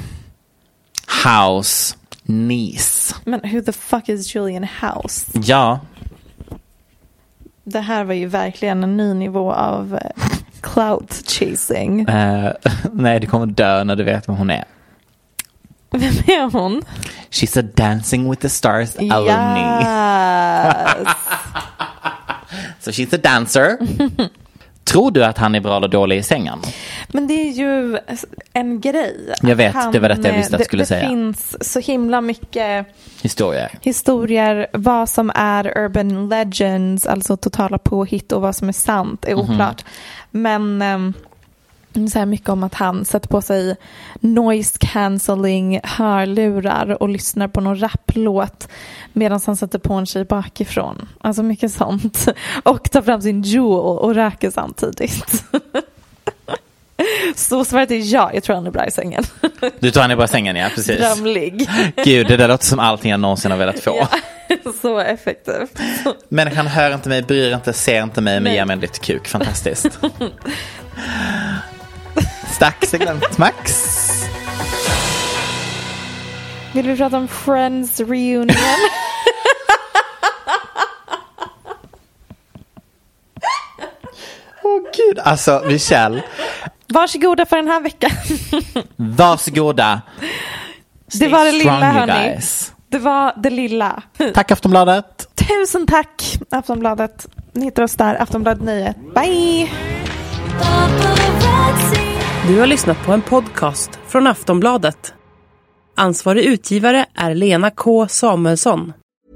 [SPEAKER 6] House niece.
[SPEAKER 5] Men who the fuck is Julian House?
[SPEAKER 6] Ja.
[SPEAKER 5] Det här var ju verkligen en ny nivå av cloud chasing.
[SPEAKER 6] Uh, nej, du kommer dö när du vet vem hon är.
[SPEAKER 5] Vem är hon?
[SPEAKER 6] She's a Dancing with the Stars alumni.
[SPEAKER 5] Yes.
[SPEAKER 6] So she's a dancer. Tror du att han är bra eller dålig i sängen?
[SPEAKER 5] Men det är ju en grej.
[SPEAKER 6] Jag vet,
[SPEAKER 5] han,
[SPEAKER 6] det var detta jag visste att jag skulle
[SPEAKER 5] det,
[SPEAKER 6] säga.
[SPEAKER 5] Det finns så himla mycket
[SPEAKER 6] historier.
[SPEAKER 5] Historier, vad som är urban legends, alltså totala påhitt, och vad som är sant är oklart. Mm-hmm. Men um, så här mycket om att han sätter på sig noise cancelling hörlurar och lyssnar på någon rapplåt medan han sätter på en tjej bakifrån. Alltså mycket sånt. Och tar fram sin Juul och röker samtidigt. Så svaret är ja, jag tror han är bra i sängen.
[SPEAKER 6] Du tror han är bra i sängen, ja, precis.
[SPEAKER 5] Drömlig.
[SPEAKER 6] Gud, det där låter som allting jag någonsin har velat få.
[SPEAKER 5] Ja, så effektivt.
[SPEAKER 6] Men han hör inte mig, bryr inte, ser inte mig, men ger mig en lite kuk. Fantastiskt. Stack segment Max.
[SPEAKER 5] Vill vi prata om Friends reunion?
[SPEAKER 6] Åh oh, gud, alltså Michelle.
[SPEAKER 5] Varsågoda för den här veckan.
[SPEAKER 6] Varsågoda.
[SPEAKER 5] Det var det lilla, hörni. Det var det lilla.
[SPEAKER 6] Tack Aftonbladet.
[SPEAKER 5] Tusen tack Aftonbladet. Ni hittar oss där, Aftonbladet Nyhet. Bye!
[SPEAKER 14] Du har lyssnat på en podcast från Aftonbladet. Ansvarig utgivare är Lena K. Samuelsson.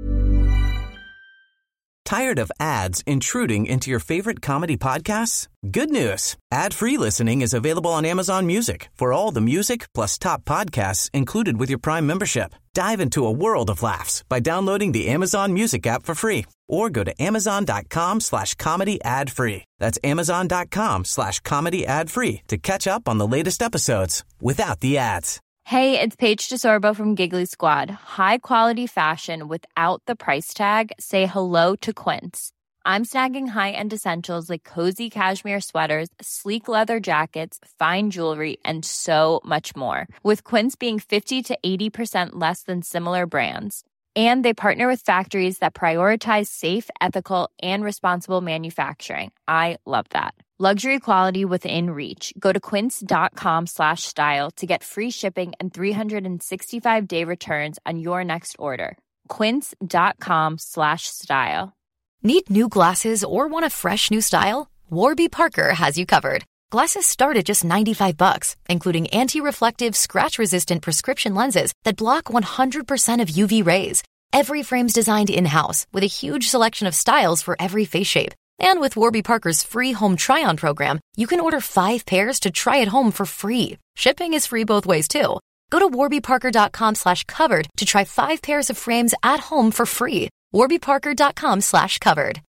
[SPEAKER 15] Tired of ads intruding into your favorite comedy podcasts? Good news. Ad-free listening is available on Amazon Music for all the music plus top podcasts included with your Prime membership. Dive into a world of laughs by downloading the Amazon Music app for free or go to amazon.com slash comedy ad free. That's amazon.com slash comedy ad free to catch up on the latest episodes without the ads.
[SPEAKER 16] Hey, it's Paige DeSorbo from Giggly Squad. High quality fashion without the price tag. Say hello to Quince. I'm snagging high-end essentials like cozy cashmere sweaters, sleek leather jackets, fine jewelry, and so much more. With Quince being fifty to eighty percent less than similar brands. And they partner with factories that prioritize safe, ethical, and responsible manufacturing. I love that. Luxury quality within reach. Go to quince.com slash style to get free shipping and three sixty-five day returns on your next order. Quince.com slash style.
[SPEAKER 17] Need new glasses or want a fresh new style? Warby Parker has you covered. Glasses start at just ninety-five bucks, including anti-reflective, scratch-resistant prescription lenses that block one hundred percent of U V rays. Every frame's designed in-house with a huge selection of styles for every face shape. And with Warby Parker's free home try-on program, you can order five pairs to try at home for free. Shipping is free both ways, too. Go to warbyparker.com slash covered to try five pairs of frames at home for free. warbyparker dot com slash covered.